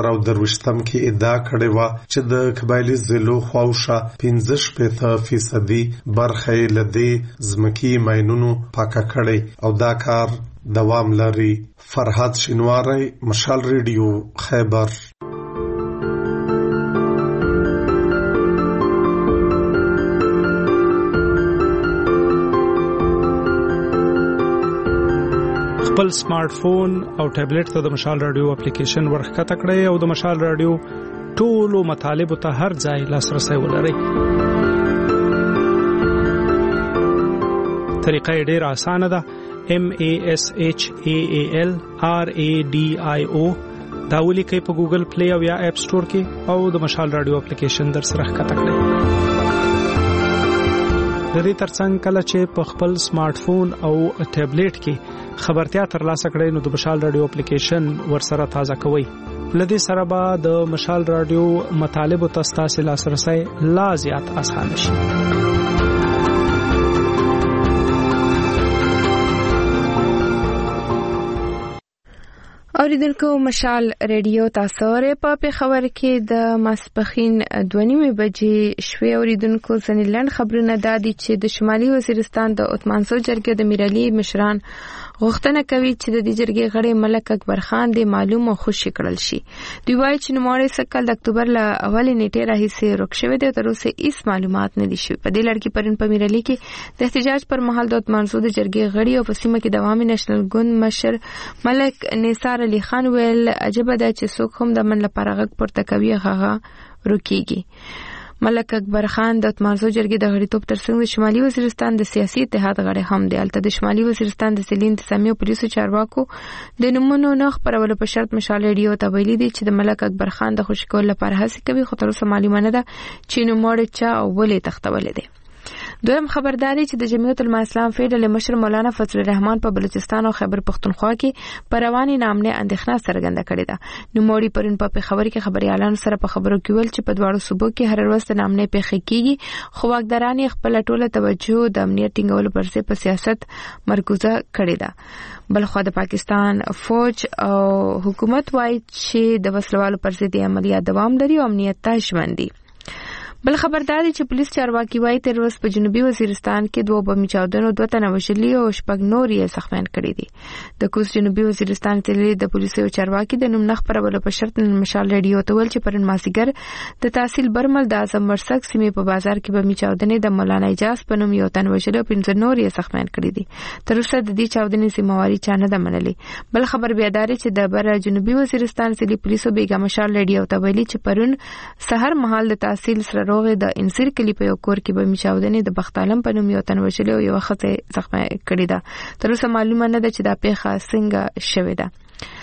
2023 کې ادعا کړې و چې د قبایلی زلو خواوشه 15% برخه لدې زمکی ماینونو پاکه کړي او دا کار دوام لري. فرحات شینواری مشال ریډیو خیبر. خپل سمارټ فون او ټابلیټ ته د مشال رادیو اپلیکیشن ورخته کړئ او د مشال رادیو ټولو مطالب ته هر ځای لاسرسي ولرئ. طریقه ډېر اسانه ده. MASHAAL RADIO دا ولیکئ په ګوګل پلی او یا اپ سٹور کې او د مشال رادیو اپلیکیشن در سره ښکته کړئ. د دې ترڅنګ کله چې په خپل سمارټ فون او ټابلیټ کې خبرتیا ترلاسه کړئ نو د مشال رادیو اپلیکیشن ورسره تازه کوئ. لدې سره به د مشال رادیو مطالب او تاسو لاسرسي لا زیات آسان شي. اوریدونکو مشال ریډیو تاسو لري په خبر کې د ماسپخین 2:30 بجې شوي اوریدونکو ځنې لند خبرونه دادي چې د شمالي وزیرستان د عثمانسو جرګې د میرعلی مشران غوښتنه کوي چې د دې جرګې غړي ملک اکبر خان د معلوم او خوشی کړل شي. دوی وايي چې نوموړی سکل د اکتوبر له اولې نیټې راهیسې روک شوی دی او تر اوسه هیڅ معلومات نه دي شوي. په دې لړ کې پرون په میرعلی کې د احتجاج پر مهال د عثمانسو د جرګې غړي او په سیمه کې د عوامي نېشنل ګوند مشر ملک نثار علي خان ویل عجبه ده چې څوک هم د من لپاره غږ پورته کوي هغه روکيږي. ملک اکبر خان د عثمانسو جرګې د غړیتوب ترڅنګ د شمالي وزیرستان د سیاسي اتحاد غړی هم دی. البته د شمالي وزیرستان د سیلي انتظامی او پولیسو چارواکو د نومونو نه خبرولو په شرط مشال ریډیو ته ویلي دي چې د ملک اکبر خان د خوشی کولو لپاره هڅه کوي، خو تر اوسه معلومه نه ده چې نوموړی چا او ولې تختولې دی. دویم خبرداري چې د جمعیت العلماء اسلام فیډرل مشر مولانا فضل الرحمن په بلوچستان او خیبر پختونخوا کې پر رواني نامنه اندېښنه څرګنده کړې ده. نوموړي پرون په خبر کې خبريالانو سره په خبرو کې ویل چې په دواړو صوبو کې هر ورځ د نامنه پیښې کیږي، خو واکداران خپل ټوله توجه د امنیت ټینګولو پر ځای په سیاست مرکوزه کړې ده. بلخو د پاکستان فوج او حکومت وايي چې د وسلوالو پر ضد عملیات دوام لري او امنیت ته ژوند دي. بل خبرداري چې پولیس چارواکي وايي تر اوسه په جنوبي وزیرستان کې 2 بمي چاودنو 2 تنه وشلي او 6 نور یې زخمیان کړي دي. د کوز جنوبي وزیرستان تللی د پولیسو چارواکي د نوم نه خبرولو په شرط مشال ریډیو ته ویل چې پرون مازیګر د تحصیل برمل د اعظم مرسک سیمې په بازار کې بمي چاودنې د مولانا اجاز په نوم یو تن وشلي او 15 نور یې زخمیان کړي دي. تر اوسه د دې چاودنې ذمہواری چا نه ده منلې. بل خبر بیاداري چې د بر جنوبي وزیرستان سیلي پولیسو بیګا مشال ریډیو ته ویلي چې پرون سحر مهال د تحصیل سره روغه د انصیر کلی په یو کور کې به میچاودنې د بختالم په نوم یو تن وشلې او یو خته زخمه کړې ده. تر اوسه معلومه نه ده چې دا پیښه څنګه شوې ده.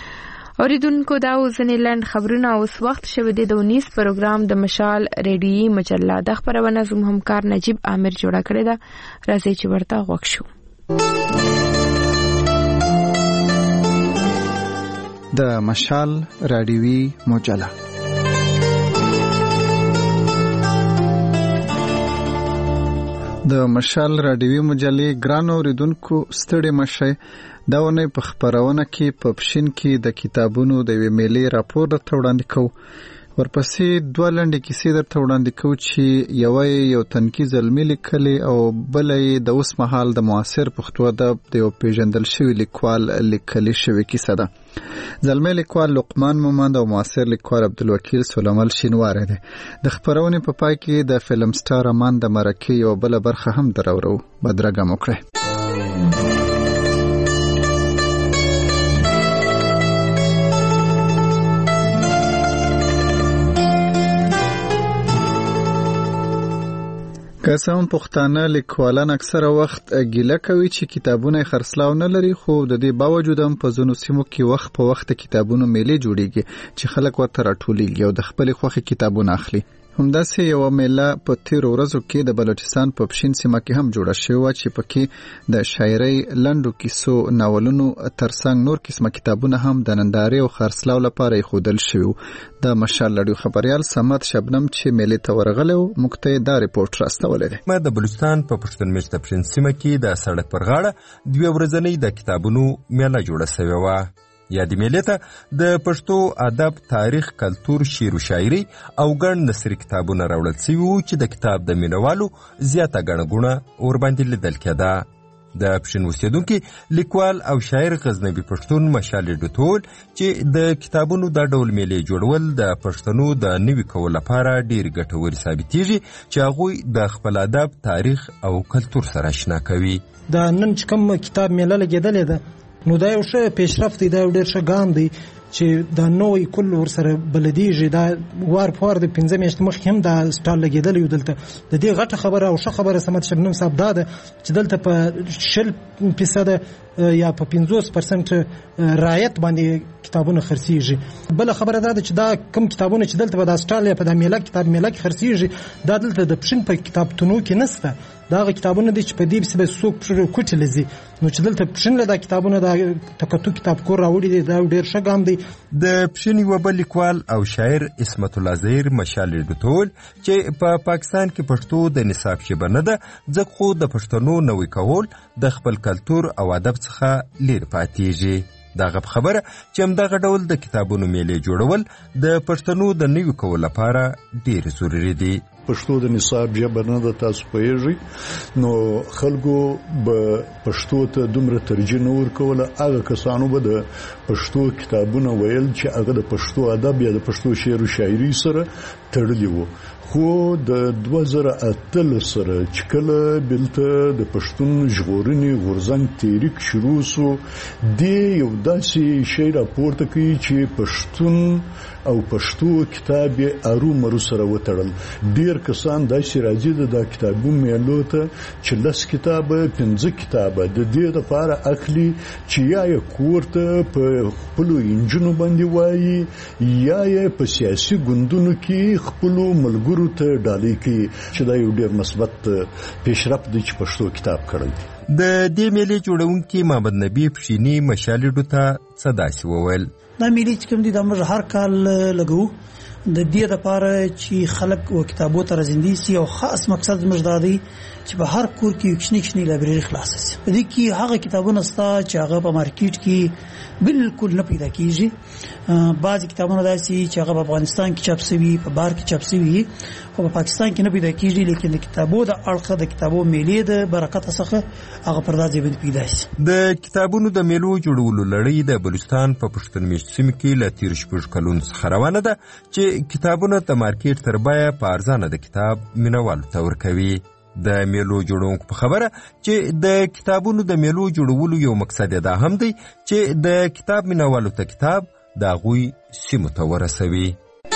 اوریدونکو دا ځنې لند خبرونه اوس وخت شوه د 19 پروګرام د مشال ریډیوي مجله د خبرونه زموږ همکار نجیب عامر جوړه کړې ده. راځي چې ورته غوښ شو. د مشال ریډیوي مجله د مشال راډیوي مجلې ګران اوریدونکو ستړي مشه دا ونه په خبرونه کې په پښین کې د کتابونو د ویمېلې راپور درته وړاندې کوو. ورپسې 2 لنډې کیسې درته وړاندې کوو چې یو تنکي زلمي لیکلي او بلې د اوس مهال د معاصر پښتو ادب د یو پیژندل شوی لیکوال لیکلي شوی کیسه ده. زلمي لیکوال لقمان مومند او معاصر لیکوال عبدالوکیل سلیمان شینواری دی. د خبرونې په پای کې د فلم سټار امان د مرکې یو بل برخه هم درورو. بدرګه مو کړئ. قسم پښتانه لیکوالان اکثره وخت ګیله کوي چې کتابونه خرڅلاو نه لري، خو د دې باوجود هم په ځینو سیمو کې وخت په وخت کتابونو میلې جوړیږي چې خلک ورته راټولیږي او د خپل خوښې کتابونه اخلي. همداسې یو میله په تیرو ورځو کې د بلوچستان په پښین سیمه کې هم جوړه شوې چې پکې د شاعرۍ لنډو کیسو ناولونو ترڅنګ نور قسمه کتابونه هم د نندارې او خرڅلاو لپاره ایښودل شوي. د مشال راډیو خبريال سمت شبنم چې میلې ته ورغلی و موږ ته دا ریپورټ راستولی دی. د بلوچستان په پښتون میشته پښین سیمه کې د سړک پر غاړه 2 ورځنۍ د کتابونو میله جوړه شوې وه. یادې میلې ته د پښتو ادب، تاریخ، کلتور، شعر و شاعري او ګڼ نثري کتابونه راوړل شوي وو چې د کتاب د مینوالو زیاته ګڼه ګوڼه ورباندې لیدل کېده. د پښین اوسېدونکي لیکوال او شاعر غزنوي پښتون مشال ډوتول چې د کتابونو د ډول میلې جوړول د پښتنو د نوي کولو لپاره ډېر ګټور ثابتېږي چې هغوی د خپل ادب، تاریخ او کلتور سره آشنا کوي. دا نن چې کوم کتاب میله لګېدلې ده نو دا یو ښه پیشرفت دی، دا یو ډېر ښه ګام دی چې دا نوی کل ورسره بلدیږي. دا وار په وار د 15 میاشتې مخکې هم دا سټال لګېدلی و. دلته د دې غټه خبره او ښه خبره سمت شبنم صاحب دا ده چې دلته په 10% یا په 50% رعایت باندې کتابونه خرڅېږي. بله خبره دا ده چې دا کوم کتابونه چې دلته په دا سټال یا په دا میله کتاب میله کې خرڅېږي دا دلته د پښین په کتابتونو کې نشته. دا هغه کتابونه دي چې په دې پسې به څوک کوټې لځي، نو چې دلته پښین له دا کتابونه دا تکتو کتاب کور راوړي دي. دا ډېر ښه ګام دی. د پښین یو بل لیکوال او شاعر اسمت الله زهیر مشال ډوتول چې په پاکستان کې پښتو د نصاب ژبه نه ده، ځکه خو د پښتنو نوی کول د خپل کلتور او ادب څخه لیر پاتېږي. دغه خبره چې همدغه ډول د کتابونو میلې جوړول د پښتنو د نوي کولو لپاره ډېر ضروري دي. پښتو د نصاب ژبه نه ده، تاسو پوهیږئ، نو خلکو به پښتو ته دومره ترجیح نه ورکوله. هغه کسانو به د پښتو کتابونه ویل چې هغه د پښتو ادب یا د پښتو شعر او شاعري سره تړلي وو. خو د 2008 سره چې کله بلته د پښتون ژغورنې غورځنګ تحریک شروع شو، د یو داسې شی راپورته کوي چې پښتون او پښتو کتاب یې ارومرو سره وتړل. ډیر کسان داسې راځي د کتابونو میلو ته چې 10 کتابه 15 کتابه د دې لپاره اخلي چې یا یې کوړه په خپل انجنونو باندې وایي یا یې په سیاسي ګوندونو کې خپل ملګرو ته ډالۍ کوي، چې دا یو ډیر مثبت پیشرفت دی چې پښتو کتاب کړی. د دې میلې جوړونکي محمد نبی پښینی مشالډو ته څه داسې وویل. دا میلې چې کوم دي د موږ هر کال لګو د دې لپاره چې خلک او کتابو ته راځي سي، او خاص مقصد موږ دا دی چې په هر کور کې یو کښنی لایبرری خلاص شي. په دې کې هغه کتابونه ستا چې هغه په مارکیټ کې بالکل نه پیدا کیږي. بعضی کتابونه داسي چې هغه په افغانستان کې چاپ شوي، په بهر کې چاپ شوي، او په پاکستان کې نه پیدا کیږي، لیکن د کتابو د اړخه د کتابو میلې د برکت څخه هغه پر داسې باندې پیدا شي. د کتابونو د میلو جوړولو لړۍ د بلوچستان په پښتون میشت سیمه کې له 13 کلونو څخه روانه ده چې کتابونه د مارکیټ تر بیه په ارزانه د کتاب مینوالو ته ورکوي. د میلو جوړونکو په خبره چې د کتابونو د میلو جوړولو یو مقصد دا هم دی چې د کتاب مینوالو ته کتاب د هغوی سیمو ته ورسوي.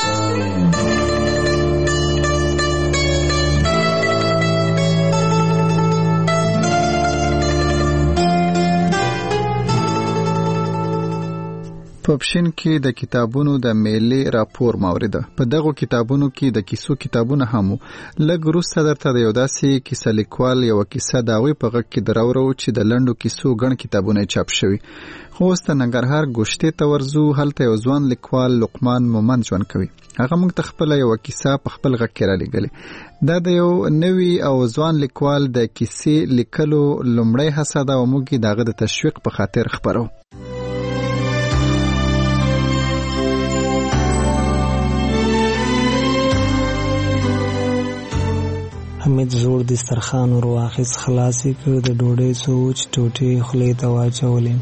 په پښین کې د کتابونو د میلې راپور مورده. په دغه کتابونو کې د کیسو کتابونه هم لږ وروسته درته د یو داسې کیسه لیکوال یو کیسه داوی په غږ کې دراورو چې د لنډو کیسو ګڼ کتابونه چاپ شوي. خو اوس د ننګرهار ګوشتې ته ورځو، هلته یو ځوان لیکوال لقمان مومند ژوند کوي. هغه موږ ته خپله یو کیسه په خپل غږ کې رالیږلې. دا د یو نوي او ځوان لیکوال د کیسې لیکلو لومړی هڅه ده او موږ یې د هغه د تشویق په خاطر خپرو. حمید زوړ دسترخوان ور واخیست، خلاصې کړ، د ډوډۍ سوچ ټوټې خولې ته واچولې،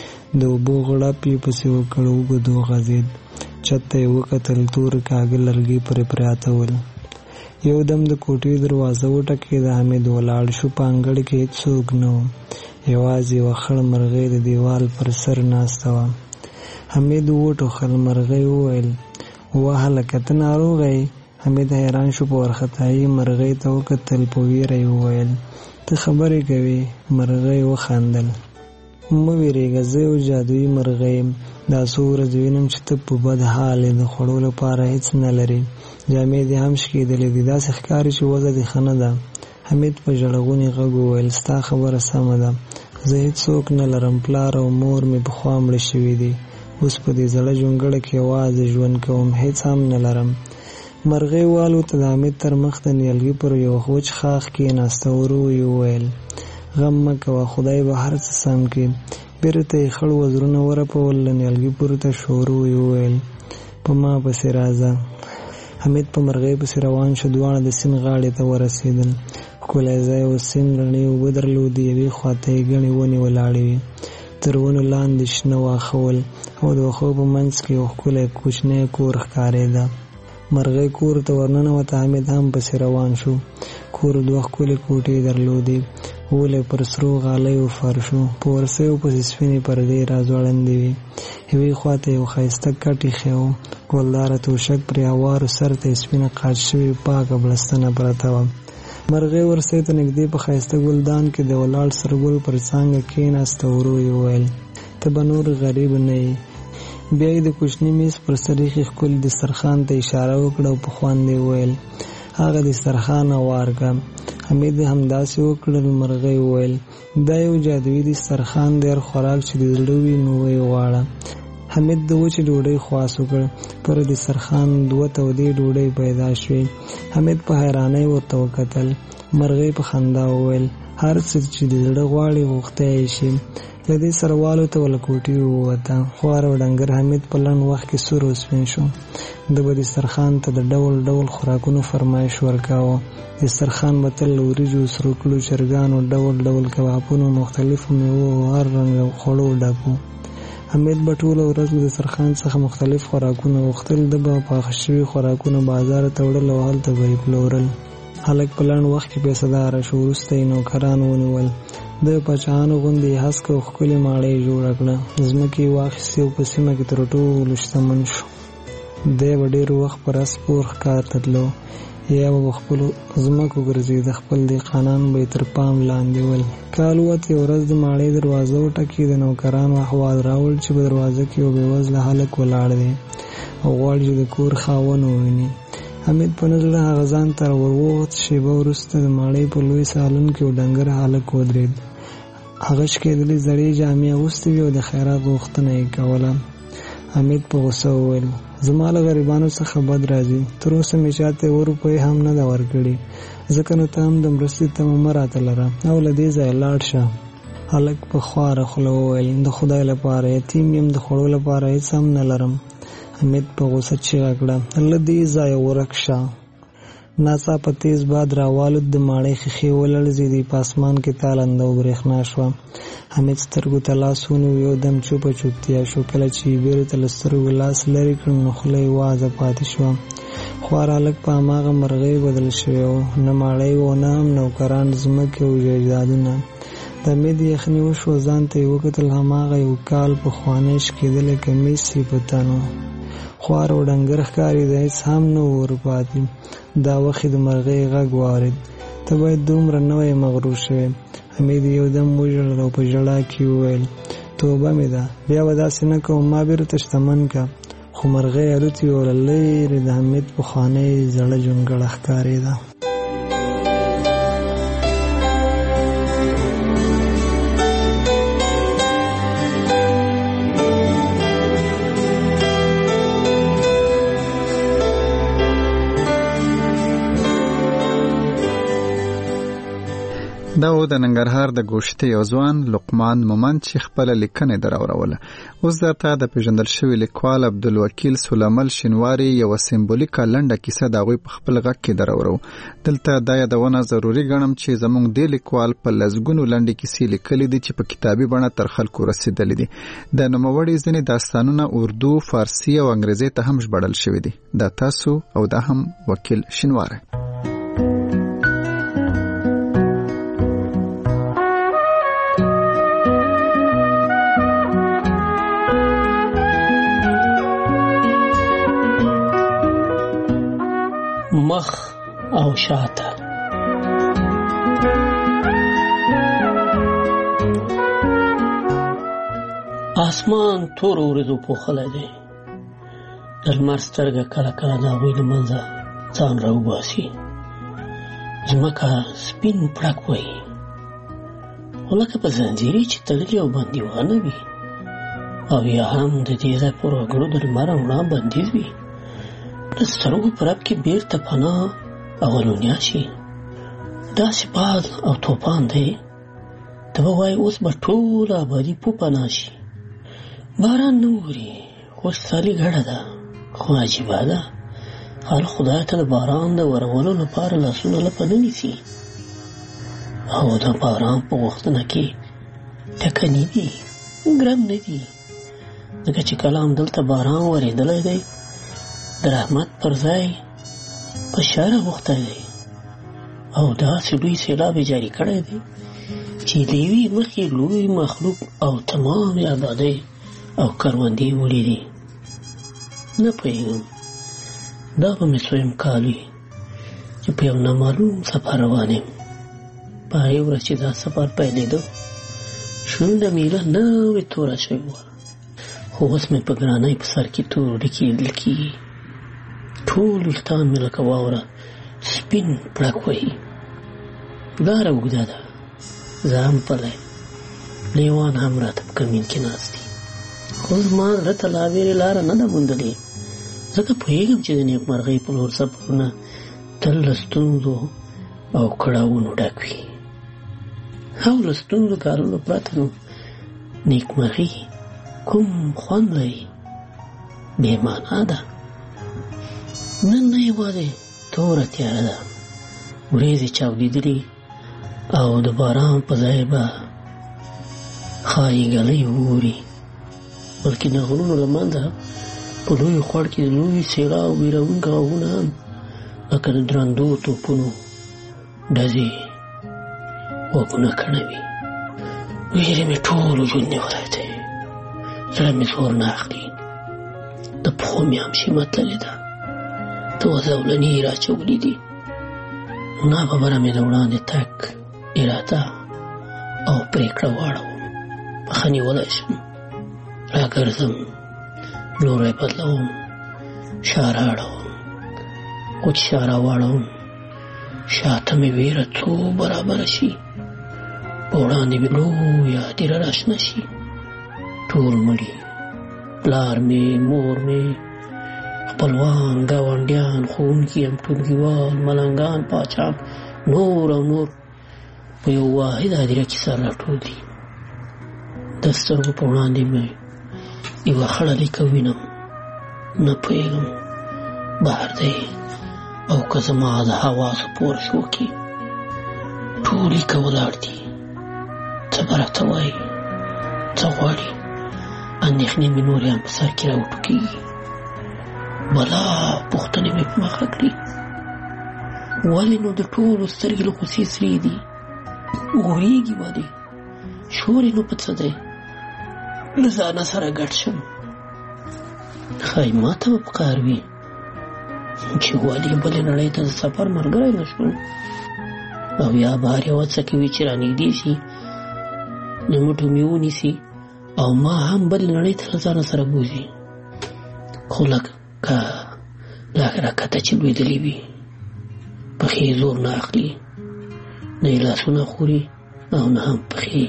د اوبو غړپ یې پسې وکړ، اوږد وغځېد، چت ته یې وکتل، تور کاږه لرګي پرې پراته ول. یو دم د کوټې دروازه وټکېده، حمید ولاړ شو. په انګړ کې هېڅ څوک نه و، یوازې یوه خړ مرغۍ د دیوال پر سر ناسته وه. حمید وټوخل. مرغۍ وویل: وه هلکه ته ناروغه یې؟ حمید حیران شو. په وارخطایي مرغۍ ته وکتل، په ویره یې وویل: ته خبرې کوې؟ مرغۍ وخندل. مه ویرېږه، زه یو جادویي مرغۍ یم. دا څو ورځې وینم چې ته په بد حال یې، د خوړو لپاره هېڅ نه لرې، جامې دې هم شکېدلې دي، داسې ښکاري چې وضع دې ښه نه ده. حمید په ژړغوني غږ وویل: ستا خبره سمه ده، زه هېڅ څوک نه لرم، پلار او مور مې پخوا مړه شوي دي، اوس په دې زړه جونګړه کې یوازې ژوند کوم، هېڅ هم نه لرم. مرغۍ والوته، د حمید تر مخ د نیالګي پر یو وچ ښاخ کېناسته، ورو یې وویل: غم مه کوه، خدای به هر څه سم کړي. بیرته یې خړ وزرونه ورپول، له نیالګي پورته شو، ورو یې وویل: په ما پسې راځه. حمید په مرغۍ پسې روان شو. دواړه د سیند غاړې ته ورسېدل. ښکلی ځای و، سیند رڼې اوبه درلودې، یوې خواته یې ګڼې ونې ولاړې وې، تر ونو لاندې شنه واښه ول، او د واښو په منځ کې یو ښکلی کوچنی کور ښکارېده. مرغۍ کور ته ورننوته، حمید هم پسې روان شو. کور دوه ښکلې کوټې درلودې، ولې پر سرو غالیو فرشو، په ورسیو پسې سپینې پردې راځوړندې وې. یوې خواته یو ښایسته کټ ایښی و، ګلداره توشک پرې هوارو، سر ته یې سپینه قاچ شوې پاکه بړستنه پرته وه. مرغۍ ورسۍ ته نږدې په ښایسته ګلدان کې د ولاړ سرګل پر څانګه کېناسته، ورو یې وویل: ته به نور غریب نه یې. بیا یې د کوچني میز پر سر ایښي ښکلي دسترخوان ته اشاره وکړه او په خوند یې وویل: هغه دسترخوان هوار کړه. حمید همداسې وکړل. مرغۍ وویل: دا یو جادویي دسترخوان دی، هر خوراک چې د زړه وي نو ویې غواړه. حمید د وچې ډوډۍ خواص وکړ. پر دسترخوان دوه تودې ډوډۍ پیدا شوې. حمید په حیرانۍ ورته وکتل. مرغۍ په خندا وویل: هر څه چې د زړه غواړي غوښتی شي. له دې سره والوته ولکوټي ووته. خوار او ډنګر حمید په لنډ وخت کې سور وسپین شو. د به دسترخوان ته د ډول ډول خوراکونو فرمایش ورکاوه. دسترخوان به تل له وریجو، سرکلو، چرګانو، ډول ډول کبابونو، مختلفو میوو او هر رنګ خوړو ډک و. حمید به ټوله ورځ له دسترخوان څخه مختلف خوراکونه غوښتل. ده به پاخه شوي خوراکونه بازار ته وړل او هلته به یې پلورل. هلک په لنډ وخت کې پیسهداره شو. وروسته یې نوکران ونیول. د پاچاهانو غوندې یې هسکه او ښکلې ماڼۍ جوړه کړه. ځمکې یې واخیستې او په سیمه کې تر ټولو شتمن شو. دی به ډېر وخت پر اس پور ښکار ته تلو. یا به په خپلو ځمکو ګرځېده. خپل دهقانان به یې تر پام لاندې ول. کال ووت. یوه ورځ د ماڼۍ دروازه وټکي. د نوکرانو احوال راوړ چې په دروازه کې یو بېوزله هلک ولاړ دی او غواړي چې د کور خاوند وویني. حمید په نزله هغه ځان ته ورووت. شېبه وروسته د ماڼۍ په لوی سالون کې یو ډنګر هلک ودرېد. هغه شکېدلې زړې جامې اغوستې وې او د خیرات غوښتنه یې کوله. حمید په غوسه وویل: زما له غریبانو څخه بد راځي. تر اوسه مې چاته 1 روپۍ هم نه ده ورکړې. ځکه نو ته هم د مرستې تمه مه راته لره او له دې ځایه لاړ شه. هلک په خواره خوله وویل: د خدای لپاره یتیم یم، د خوړو لپاره هېڅ هم نه لرم. حمید په غوسه چیغه کړه: له دې ځایه ورک شه. ناڅاپه تیز باد راوالوت. د ماڼۍ ښیښې ولړزېدې. په اسمان کې تالنده او برېښنا شوه. حمید سترګو ته لاس ونیو. یو دم چوپه چوپتیا شو. کله چې یې بیرته له سترګو لاس لرې کړ نو خوله یې وازه پاتې شوه. خوار هلک په هماغه مرغۍ بدل شوی و. نه ماڼۍ و نه هم نوکران، ځمکې او جایدادونه. د حمید یخني وشوه. ځان ته یې وکتل. هماغه یو کال پخوانی شکېدلی کمیس یې په تن و. خوار او ډنګر ښکارېده. هېڅ هم نه و ورپاتې. دا وخت د مرغۍ غږ واورېد: ته باید دومره نه وای مغرور شوی. حمید یو دم وژړل او په ژړا کې وویل: توبه مې ده، بیا به داسې نه کوم. ما بیرته شتمن که. خو مرغۍ الوتې وه او له لرې د حمید پخوانۍ زړه جونګړه ښکارېده. دا و د ننګرهار د ګوشتې یو ځوان لقمان مومند چې خپله لیکنه دراوروله. اوس درته د پیژندل شوي لیکوال عبدالوکیل سلیمل شینواري یوه سمبولیکه لنډه کیسه د هغوی په خپل غږ کې دراورو. دلته دا یادونه ضروري ګڼم چې زموږ دې لیکوال په لسګونو لنډې کیسې لیکلي دي چې په کتابي بڼه تر خلکو رسېدلي دي. د نوموړي ځینې داستانونه اردو، فارسي او انګریزي ته هم ژباړل شوي دي. دا تاسو او دا هم وکیل شینواری. مخ او شاته. اسمان تور ورځو پوښلی دی. د لمر سترګه کله کله د هغوی له منځه ځان راوباسي. ځمکه سپین پړک وهي، خو لکه په زنځیرې چې تړلې او بندیوانه وي. او یا هم د دې ځای پر وګړو د لمر رڼا بندیز وي. د سترګو په رپ کې بیرته پناه او الونیا شي. داسې باد او توپان دی ته به وایې اوس به ټوله ابادي په پناه شي. باران نه اوري، خوشحالي ګډه ده، خو عجیبه ده خلک خدای ته د باران د ورولو لپاره لاسونه لپه نه نیسي او د باران په غوښتنه کې ټکني دي، ګرم نه دي. ځکه چې کله هم دلته باران ورېدلی دی د رحمت پر ځای په شر غوښتلی دی او داسې لوی سیلاب یې جاري کړی دی چې د یوې مخې لوی مخلوق او تمام آبادۍ او کروندې وړي دي. نه پوهېږم دا به مې څویم کال وي چې په یو نامعلوم سفر روان یم. په هغې ورځ چې دا سفر پیلېده شونډه مې ایله نوې توره شوې وه، خو اوس مې په ګرانۍ په سر کې تور ډکي لیدل کېږي. ټول ویښتان مې لکه واوره سپین پړک وهي. لاره اوږده ده، زه هم پلی، لیوان هم راته په کمین کې ناست دي، خو زما زړه ته لا ویرې لاره نه ده موندلې. ځکه پوهېږم چې د نیکمرغۍ په لور سفرونه تل له ستونزو او کړاوونو ډک وي. او له ستونزو کارونو پرته نو نیکمرغي کوم خوند لري؟ بې معنا ده. نن نه یوازې توره تیاره ده، ورېځې چاودېدلې او د باران په ځای به ښایي ږلۍ ووري، بلکې د غرونو له منځه په لویو خوړ کې لوی سیلاب ویرونکي غږونه هم لکه د درندو توپونو ډزې غوږونه کڼوي. ویرې مې ټول وجود نیولی دی، زړه مې زور نه اخلي، د پښو مې هم شیمه تللې ده، دوه زولنې یې راچولي دي. ناببره مې د وړاندې تګ اراده او پرېکړه واړوم. مخه نیولی شم، راګرځم، لوری بدلوم، شاره اړوم، خو چې شاره واړوم شاته مې ویره څو برابره شي، په وړاندې مې لویه هدیره راشنه شي. ټول مړي، پلار مې، مور مې، خپلوان، ګاونډیان، ښوونکي، همټولګیوال، ملنګان، پاچاک، نور او نور په یو واحد هدیره کې سر راټول دي. د سترګو په وړاندې مې یوه خړه لیکه وینم، نه پوهېږم بهر دی او که زما د حواسو په ورشو کې. ټول لیکه ولاړ دي، څه به راته وایي، څه غواړي. اندېښنې مې نورې هم په سر کې راوټوکېږي. بلا پوښتنې مې په مخه کړي، ولې نو د ټولو سترګې له غوسې سرې دي؟ غورېږي ولې؟ شور یې نو په څه دی؟ له ځانه سره ګډ شم. ښایي ما ته به پکار وي چې ولې بلې نړۍ ته د سفر ملګری نه شوم، او یا به هر یوه څه کوي چې رانږدې شي، د مټو مې ونیسي او ما هم بلې نړۍ ته له ځانه سره بوځي. خو لکه راکته چې لوېدلې وي، پښې زور نه اخلي، نه یې لاسونه خوري او نه هم پښې.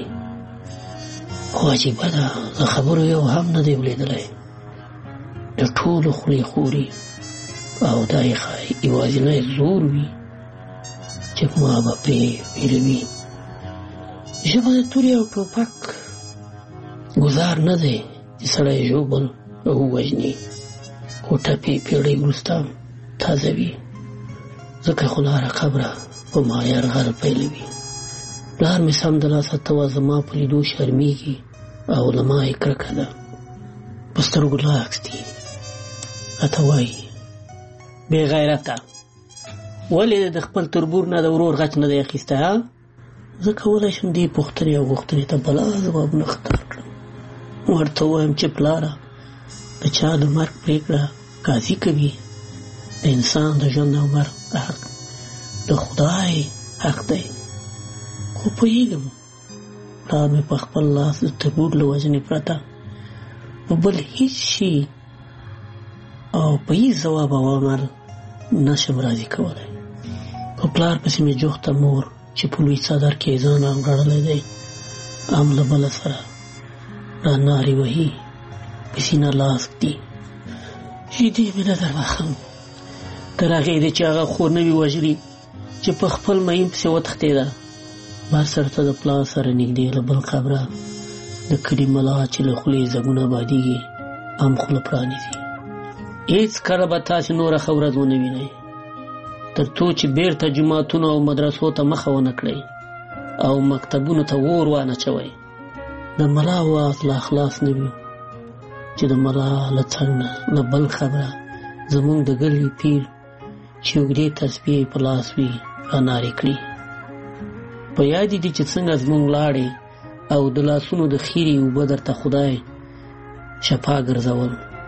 خو عجیبه ده، د خبرو یو هم نه دی ولیدلی، د ټولو خولې خوري، او دا یې ښایي یوازینی زور وي چې ما به پرې ویروي. ژبه د تورې او ټوپک ګزار نه دی چې سړی ژوبل او ووژني، خو ټپې پیړۍ وروسته تازه وي، ځکه خو لاره قبره په ما یرغل پیلوي. پلار مې سمدلاسه ته زما په لیدو شرمېږي او له ما یې کرکه ده، په سترګو لاکس دي، راته وایي بې غیرته ولې د خپل تربور نه د ورور غچ نه دی اخیستی؟ زه کولی شم دې پوښتنې او غوښتنې ته بلا ځوابونه ښکار کړم. ورته ووایم چې پلاره، د چا د مرګ پرېکړه قاضي کوي، د انسان د ژوند او مرګ حق د خدای حق دی. خو پوهېږم پلار مې په خپل لاس د تربور له وژنې پرته په بل هېڅ شي او په هېڅ ځواب او عمل نشم راضي کولی. په پلار پسې مې جوخته مور چې په لوی څادر کې ځان رانغاړلی دی، هم له بله سره را نارې وهي، په سینه لاس ږدي. شیدې مې نه دربخم تر هغې دی چې هغه خور نه وي وژلي چې په خپل مین پسې وتښتېده. بر سرته د پلار سره نږدې له بل قبره د کلي ملا چې له خولې زګونه بادېږي هم خوله پرانیزي. هېڅ کله به تاسې نوره ښه ورځ ونه وینئ تر څو چې بیرته جوماتونو او مدرسو ته مخه ونه کړئ او مکتبونو ته اور وانچوئ. د ملا واز لا خلاص نه وي چې د ملا له څنګ نه له بل خبره زموږ د ګلوي پیر چې اوږدې تسبیح په لاس وي را نارې کړي. په یاد دي چې څنګه زموږ لاړې او د لاسونو د خیرې اوبه درته خدای شفا ګرځول.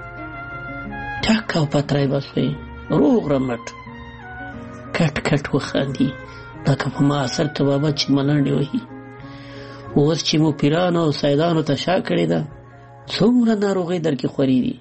ټک او پتری به شوې، روغ رمټ کټ کټ وخاندي لکه په معاصر طبابت چې ملنډې وهي. اوس چې مو پیرانو او سیدانو ته شا کړې ده، څومره ناروغۍ درکې خورې دي.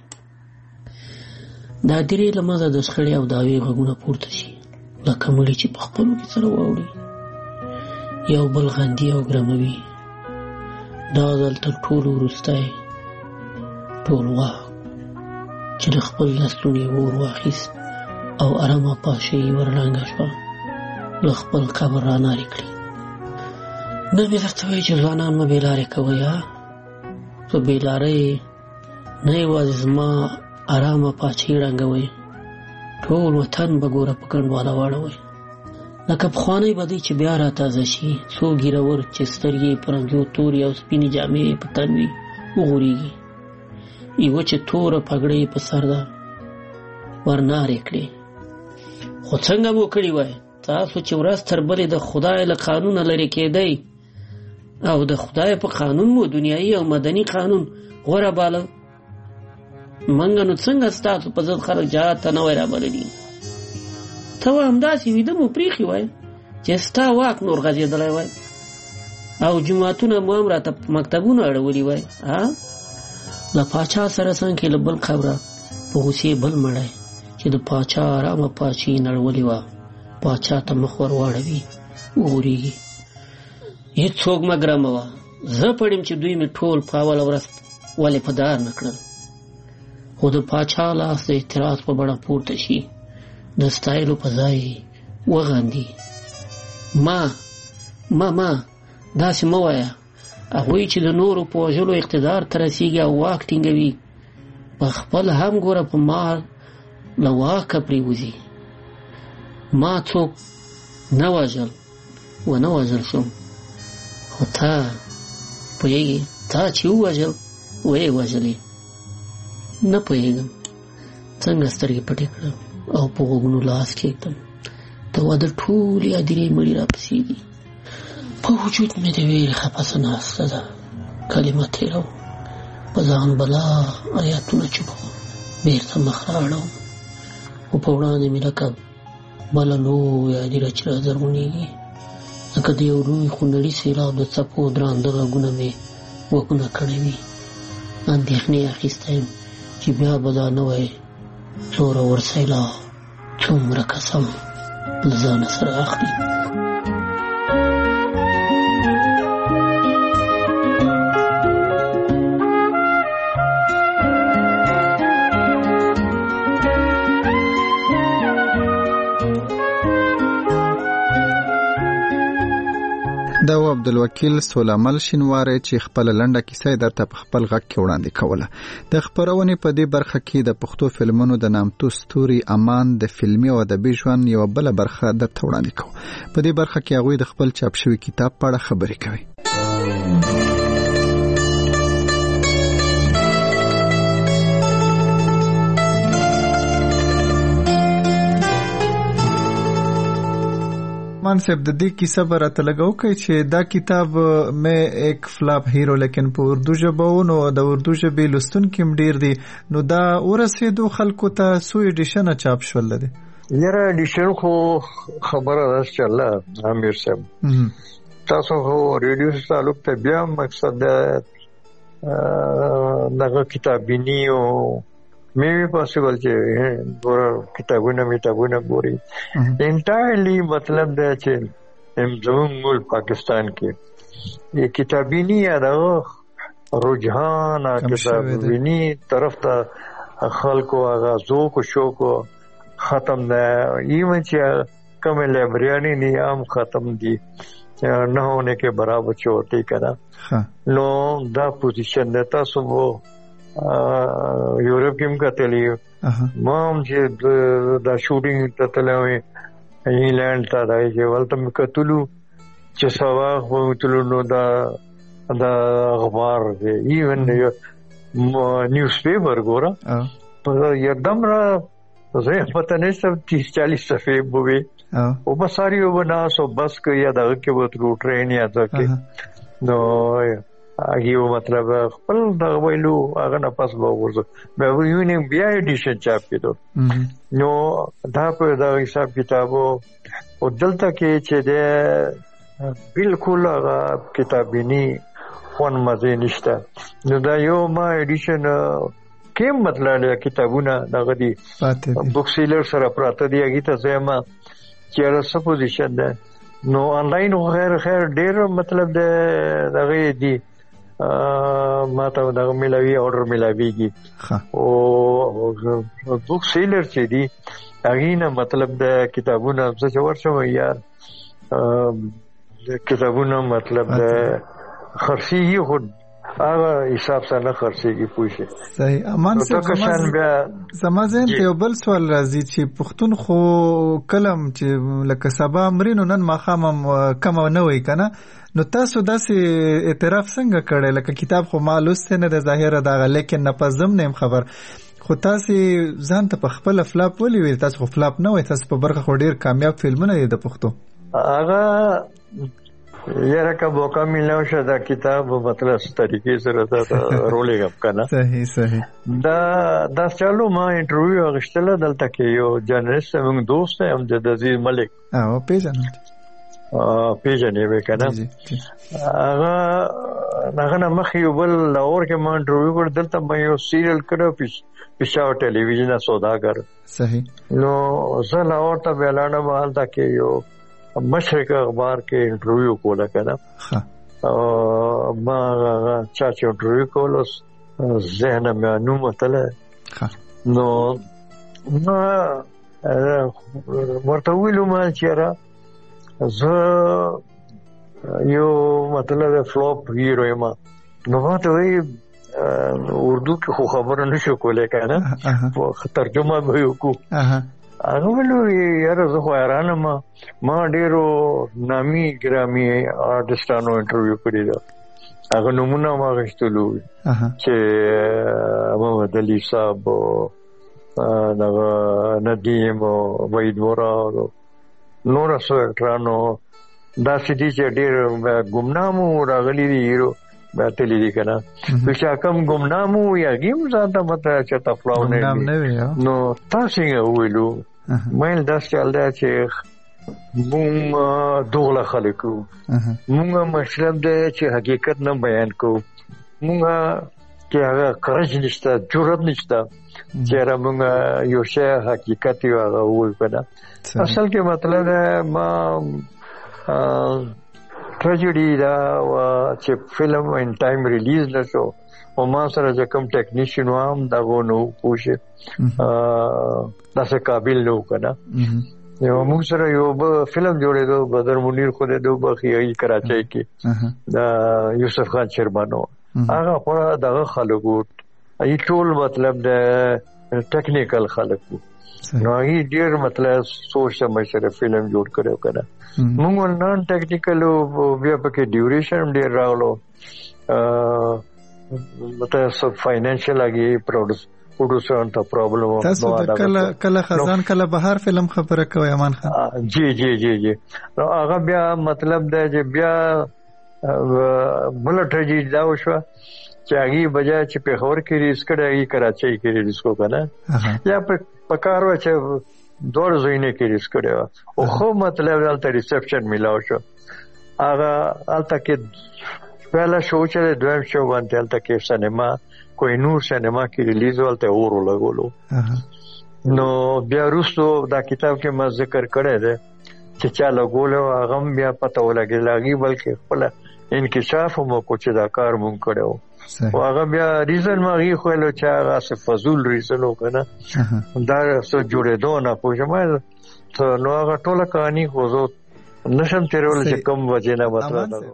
دا درې له منځه د شخړې او دعوې غږونه پورته شي لکه مړي چې په خپلو کې سره واوړي، یو بل غندي او ګرموي. دا ځل تر ټولو وروستی ټولواک چې د خپل لستون یې اور واخیست او ارامه پاشه یې ورړنګه شوه، له خپل قبر را نارې کړي. نه مې درته وایي چې ځوانان مه بېلارې کوئ په بېلارۍ نه یوازې زما ارامه پاچهي ړنګوئ، ټول وطن به ګوره په کنډواله واړوئ. لکه پخوانۍ بدۍ چې بیا راتازه شي، څو ګیرور چې سترګې په رنګو تورې او سپینې جامې په تن وي وغورېږي، یوه چې توره پګړۍ په سر ده ورنارې کړې. خو څنګه مو کړي وای تاسو چې ورځ تر بلې د خدای له قانونه لرې کېدئ او د خدای په قانون مو دنیایي او مدني قانون غوره باله. منګه نو څنګه ستاسو په ضد خلک جهاد ته نه وای رابللي؟ ته همداسې ویده مو پرېښي وای چې ستا واک نور غځېدلی وای او جوماتونه مو هم راته په مکتبونو اړولي وای. له پاچا سره څنګه له بل خبره په غوسې بل مړی چې د پاچا ارامه پاچهي نړولې وه پاچا ته مخ ور واړوي وغورېږي. هېڅوک مه ګرموه، زه پړیم چې دوی مې ټول په اوله ورځ ولې په دار نه کړل. خو د پاچا لاس د اعتراض په بڼه پورته شي، د ستایلو په ځای وغاندي. ما داسې مه وایه، هغوی چې د نورو په وژلو اقتدار ته رسېږي او واک ټینګوي په خپل هم ګوره په مال له واکه پرېوځي. ما څوک نه وژل و نه وژل شم، خو تا پوهېږې تا چې ووژل ویې وژلې. نه پوهېږم څنګه سترګې پټې کړم او په غوږونو لاس کېږدم، د واده ټولې هدیرې مړې راپسې دي. په وجود مې د ویرې خپسه ناسته ده، کلمه تېروم په ځان بلا آیاتونه چوپوم، بېرته مخ رااړوم خو په وړاندې مې لکه بله لویه هدیره چې رازرغونېږي، لکه د یو لوی خونړي سیلاب د څپو درانده غږونه مې غوږونه کړوي. اندېښنې اخیستی یم چې بیا به دا نوی زورور سیلاب څومره قسم له ځانه سره اخلي. دا و عبدالوکیل سولامل شینواری چې خپل لنډه کیسه درته په خپل غږ کې وړاندې کوله. د خبرونې په دې برخه کې د پښتو فلمونو د نامتو ستوري امان د فلمي او ادبي ژوند یو بل برخه درته وړاندې کوو. په دې برخه کې هغوی د خپل چاپ شوي کتاب په اړه خبرې کوي. मान साहब د دې کیسه برته لګاو کوي چې دا کتاب مې ایک فلاپ هیرو لیکن په اردو ژبه نو د اردو ژبې لوستونکي هم ډیر دي، نو دا ورسېدو خلکو ته سو ایډیشن چاپ شول دي. یاره ایډیشن خو خبره ده چې الله امیر صاحب تاسو خو ریډیو تعلق ته بیا مقصد دغه کتابینی او مې پاسبل چې ګور کتابونه ګوري انټایرلی مطلب دا چې زموږ ملک پاکستان کې یہ کتابینی دغه رجحان کتابینی طرف ته خلکو آغازو کو شو کو ختم ده ایون چې کوم لایبرری نه عام ختم دي نه ہونے کے برابر چوٹی کرا نو دا پوزیشن دیتا سو وہ یورپ کې مکته لیو مام چې دا شوټینګ ته تلوي انګلند ته راځي چې ولته مکتلو چې سوا وتلو نو دا اخبار دی ایون نیوز پیپر ګورا په یکدم را زه پته نه سم 30-40 صفحې بوي او بساریو بنا سو بس کې یا دا کې وترو ټرین یا دا کې نو هغه مطلب خپل دا ویلو هغه نه پاس به ورزو به یونیم بیا ایډیشن چاپ کړو نو دا په دا حساب کتابو او دلته کې چې ده بالکل هغه کتابینی فون مزه نشته نو دا یو ما ایډیشن کوم مطلب کتابونه دغه دي بوک سیلر سره پراته دی هغه ته زما چیرې سپوزیشن ده نو آنلاین خیر ډیر مطلب دغه دی ما ته دغه ملاوي اورډر ملاويږي او بوک سیلر چې دی هغه نه مطلب د کتابونه څه ورشم یار کتابونه مطلب د خرڅيږي خو هغه حساب سره نه خرڅيږي پوښي. صحیح. امان صاحب زما ذهن ته یو بل سوال راځي چې پښتون خو کلم چې لکه سبا امرینو نن ماخام کم نه وای کنه، نو تاسو داسې اعتراف څنګه کړی لکه کتاب خو مالوست نه د ظاهره دغه، لیکن نه پزم نیم خبر خو تاسو ځان ته په خپل فلاپ ولې وي؟ تاسو خو فلاپ نه وای، تاسو په برخه خو ډیر کامیاب فلمونه دي د پښتو. هغه یاره کا موقع ملنو شه دا کتاب مطلب طریقې سره دا رولې غب کنه. صحیح صحیح. دا چالو ما انټرویو غشتله دلته کې یو جرنالست موږ دوست هم د عزیز ملک پیژنم به کنه. هغه نه مخ یو بل لاور کې ما انټرویو کړ، دلته ما یو سیریل کړو پېښور ټلویزیون سوداګر. صحیح. نو زه لاور ته اعلان مال تا کې یو مشرق اخبار کې انټرویو کوله کنه. ما چا چې انټرویو کولوس ذهن مې نو متله نو ما ورته ویلو ما چې را زه یو مطلب فلوپ هیرو یم. نو ما ته وی اردو کې خو خبره نشو کولای کنه، ترجمه به وکړو. هغه ولو یاره زه خو حیران ما ډیرو نامي ګرامي آرټستانو انټرویو کړی دا. هغه نمونه ما غشتلو چې محمد علي صاحب دغه ندیم وحید مراد نور سوکرانو دا سدي چې ډیر ګمنامو راغلي دي هیرو باتلی دي کنه. چې کوم ګمنامو یا گیم ځانته مته چې تفلاو نه نو تاسو یې ویلو مېل داس چل دا چې مونږ دوغله خلکو مونږ مطلب دی چې حقیقت نه بیان کو، مونږ چې هغه کارج نشته، جرأت نشته چې مونږ یو شی حقیقت یو هغه وایو کنه. اصل کې مطلب ما ټریجډي دا چې فلم ان ټایم ریلیز نشو او ما سره چې کوم ټیکنیشن و هم دا غونو پوښه داسې قابل نو کنه. یو موږ سره یو فلم جوړېدو بدر منیر خو دې دوه بخیای کراچۍ کې دا یوسف خان شرمانو هغه خو دغه خلکو ای ټول مطلب د ټیکنیکل خلکو نو هی ډیر مطلب سوچ سمجھ فلم جوړ کړو کنه. موږ نن ټیکنیکل بیا پکې ډیوریشن ډیر راغلو، مطلب سب فاینانشل اگې پروډوسر ته پرابلم و. تاسو کله خزان کله بهار فلم خبره کوي امان خان؟ جی نو هغه بیا مطلب دا چې بیا بل ټریجډي دا وشو چې هغه بجای چې پیښور کې ریلیز کړي هغه کراچۍ کې ریلیز کو کنه یا په کارو چې دوه ځینې کې ریلیز کړي او خو مطلب دلته ریسپشن ملاو شو. هغه الته کې پہلا شو چې دویم شو باندې الته کې سینما کوئی نور سینما کې ریلیز ولته اورو لګولو. نو بیا وروسته دا کتاب کې ما ذکر کړی دی چې چا لګولو هغه بیا پته ولګی بلکې خپل انکشاف مو کو چې دا کار مونږ کړو او هغه بیا ریزن ما غي خو له چا غاص فزول ریزن وکنه دا څه جوړېدو نه پوښتنه ته نو هغه ټوله کہانی خو زه نشم تیرول چې کوم وجه نه مطلب نه.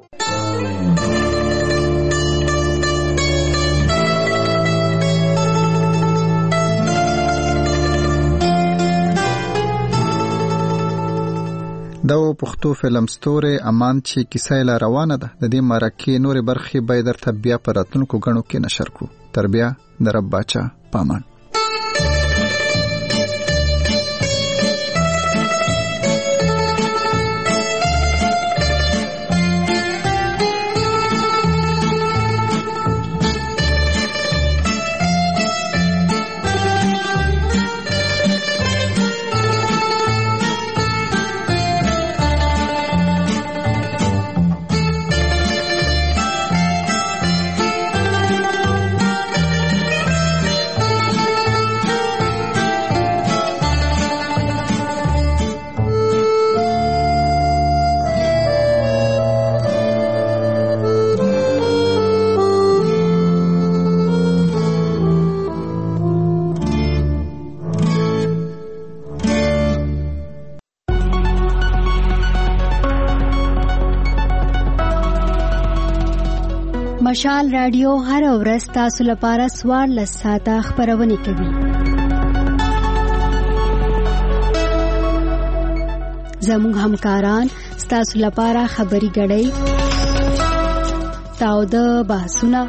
دا پښتو فلم ستوري امان چې کیسه لا روانه ده د دې مرکه نورې برخې به درته بیا پر راتلونکو غنو کې نشر کو. تر بیا د رب بچا پامان. مشال رادیو هر ورځ تاسو لپاره 14 ساعته خبرونه کوي. زموږ همکاران تاسو لپاره خبري غړي تاو د بحثونه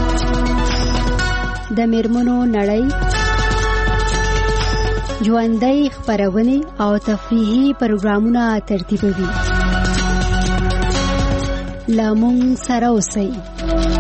د میرمنو نړۍ ژوندۍ خبرونه او تفریحي پروګرامونه ترتیبوي. لامون سره اوسئ.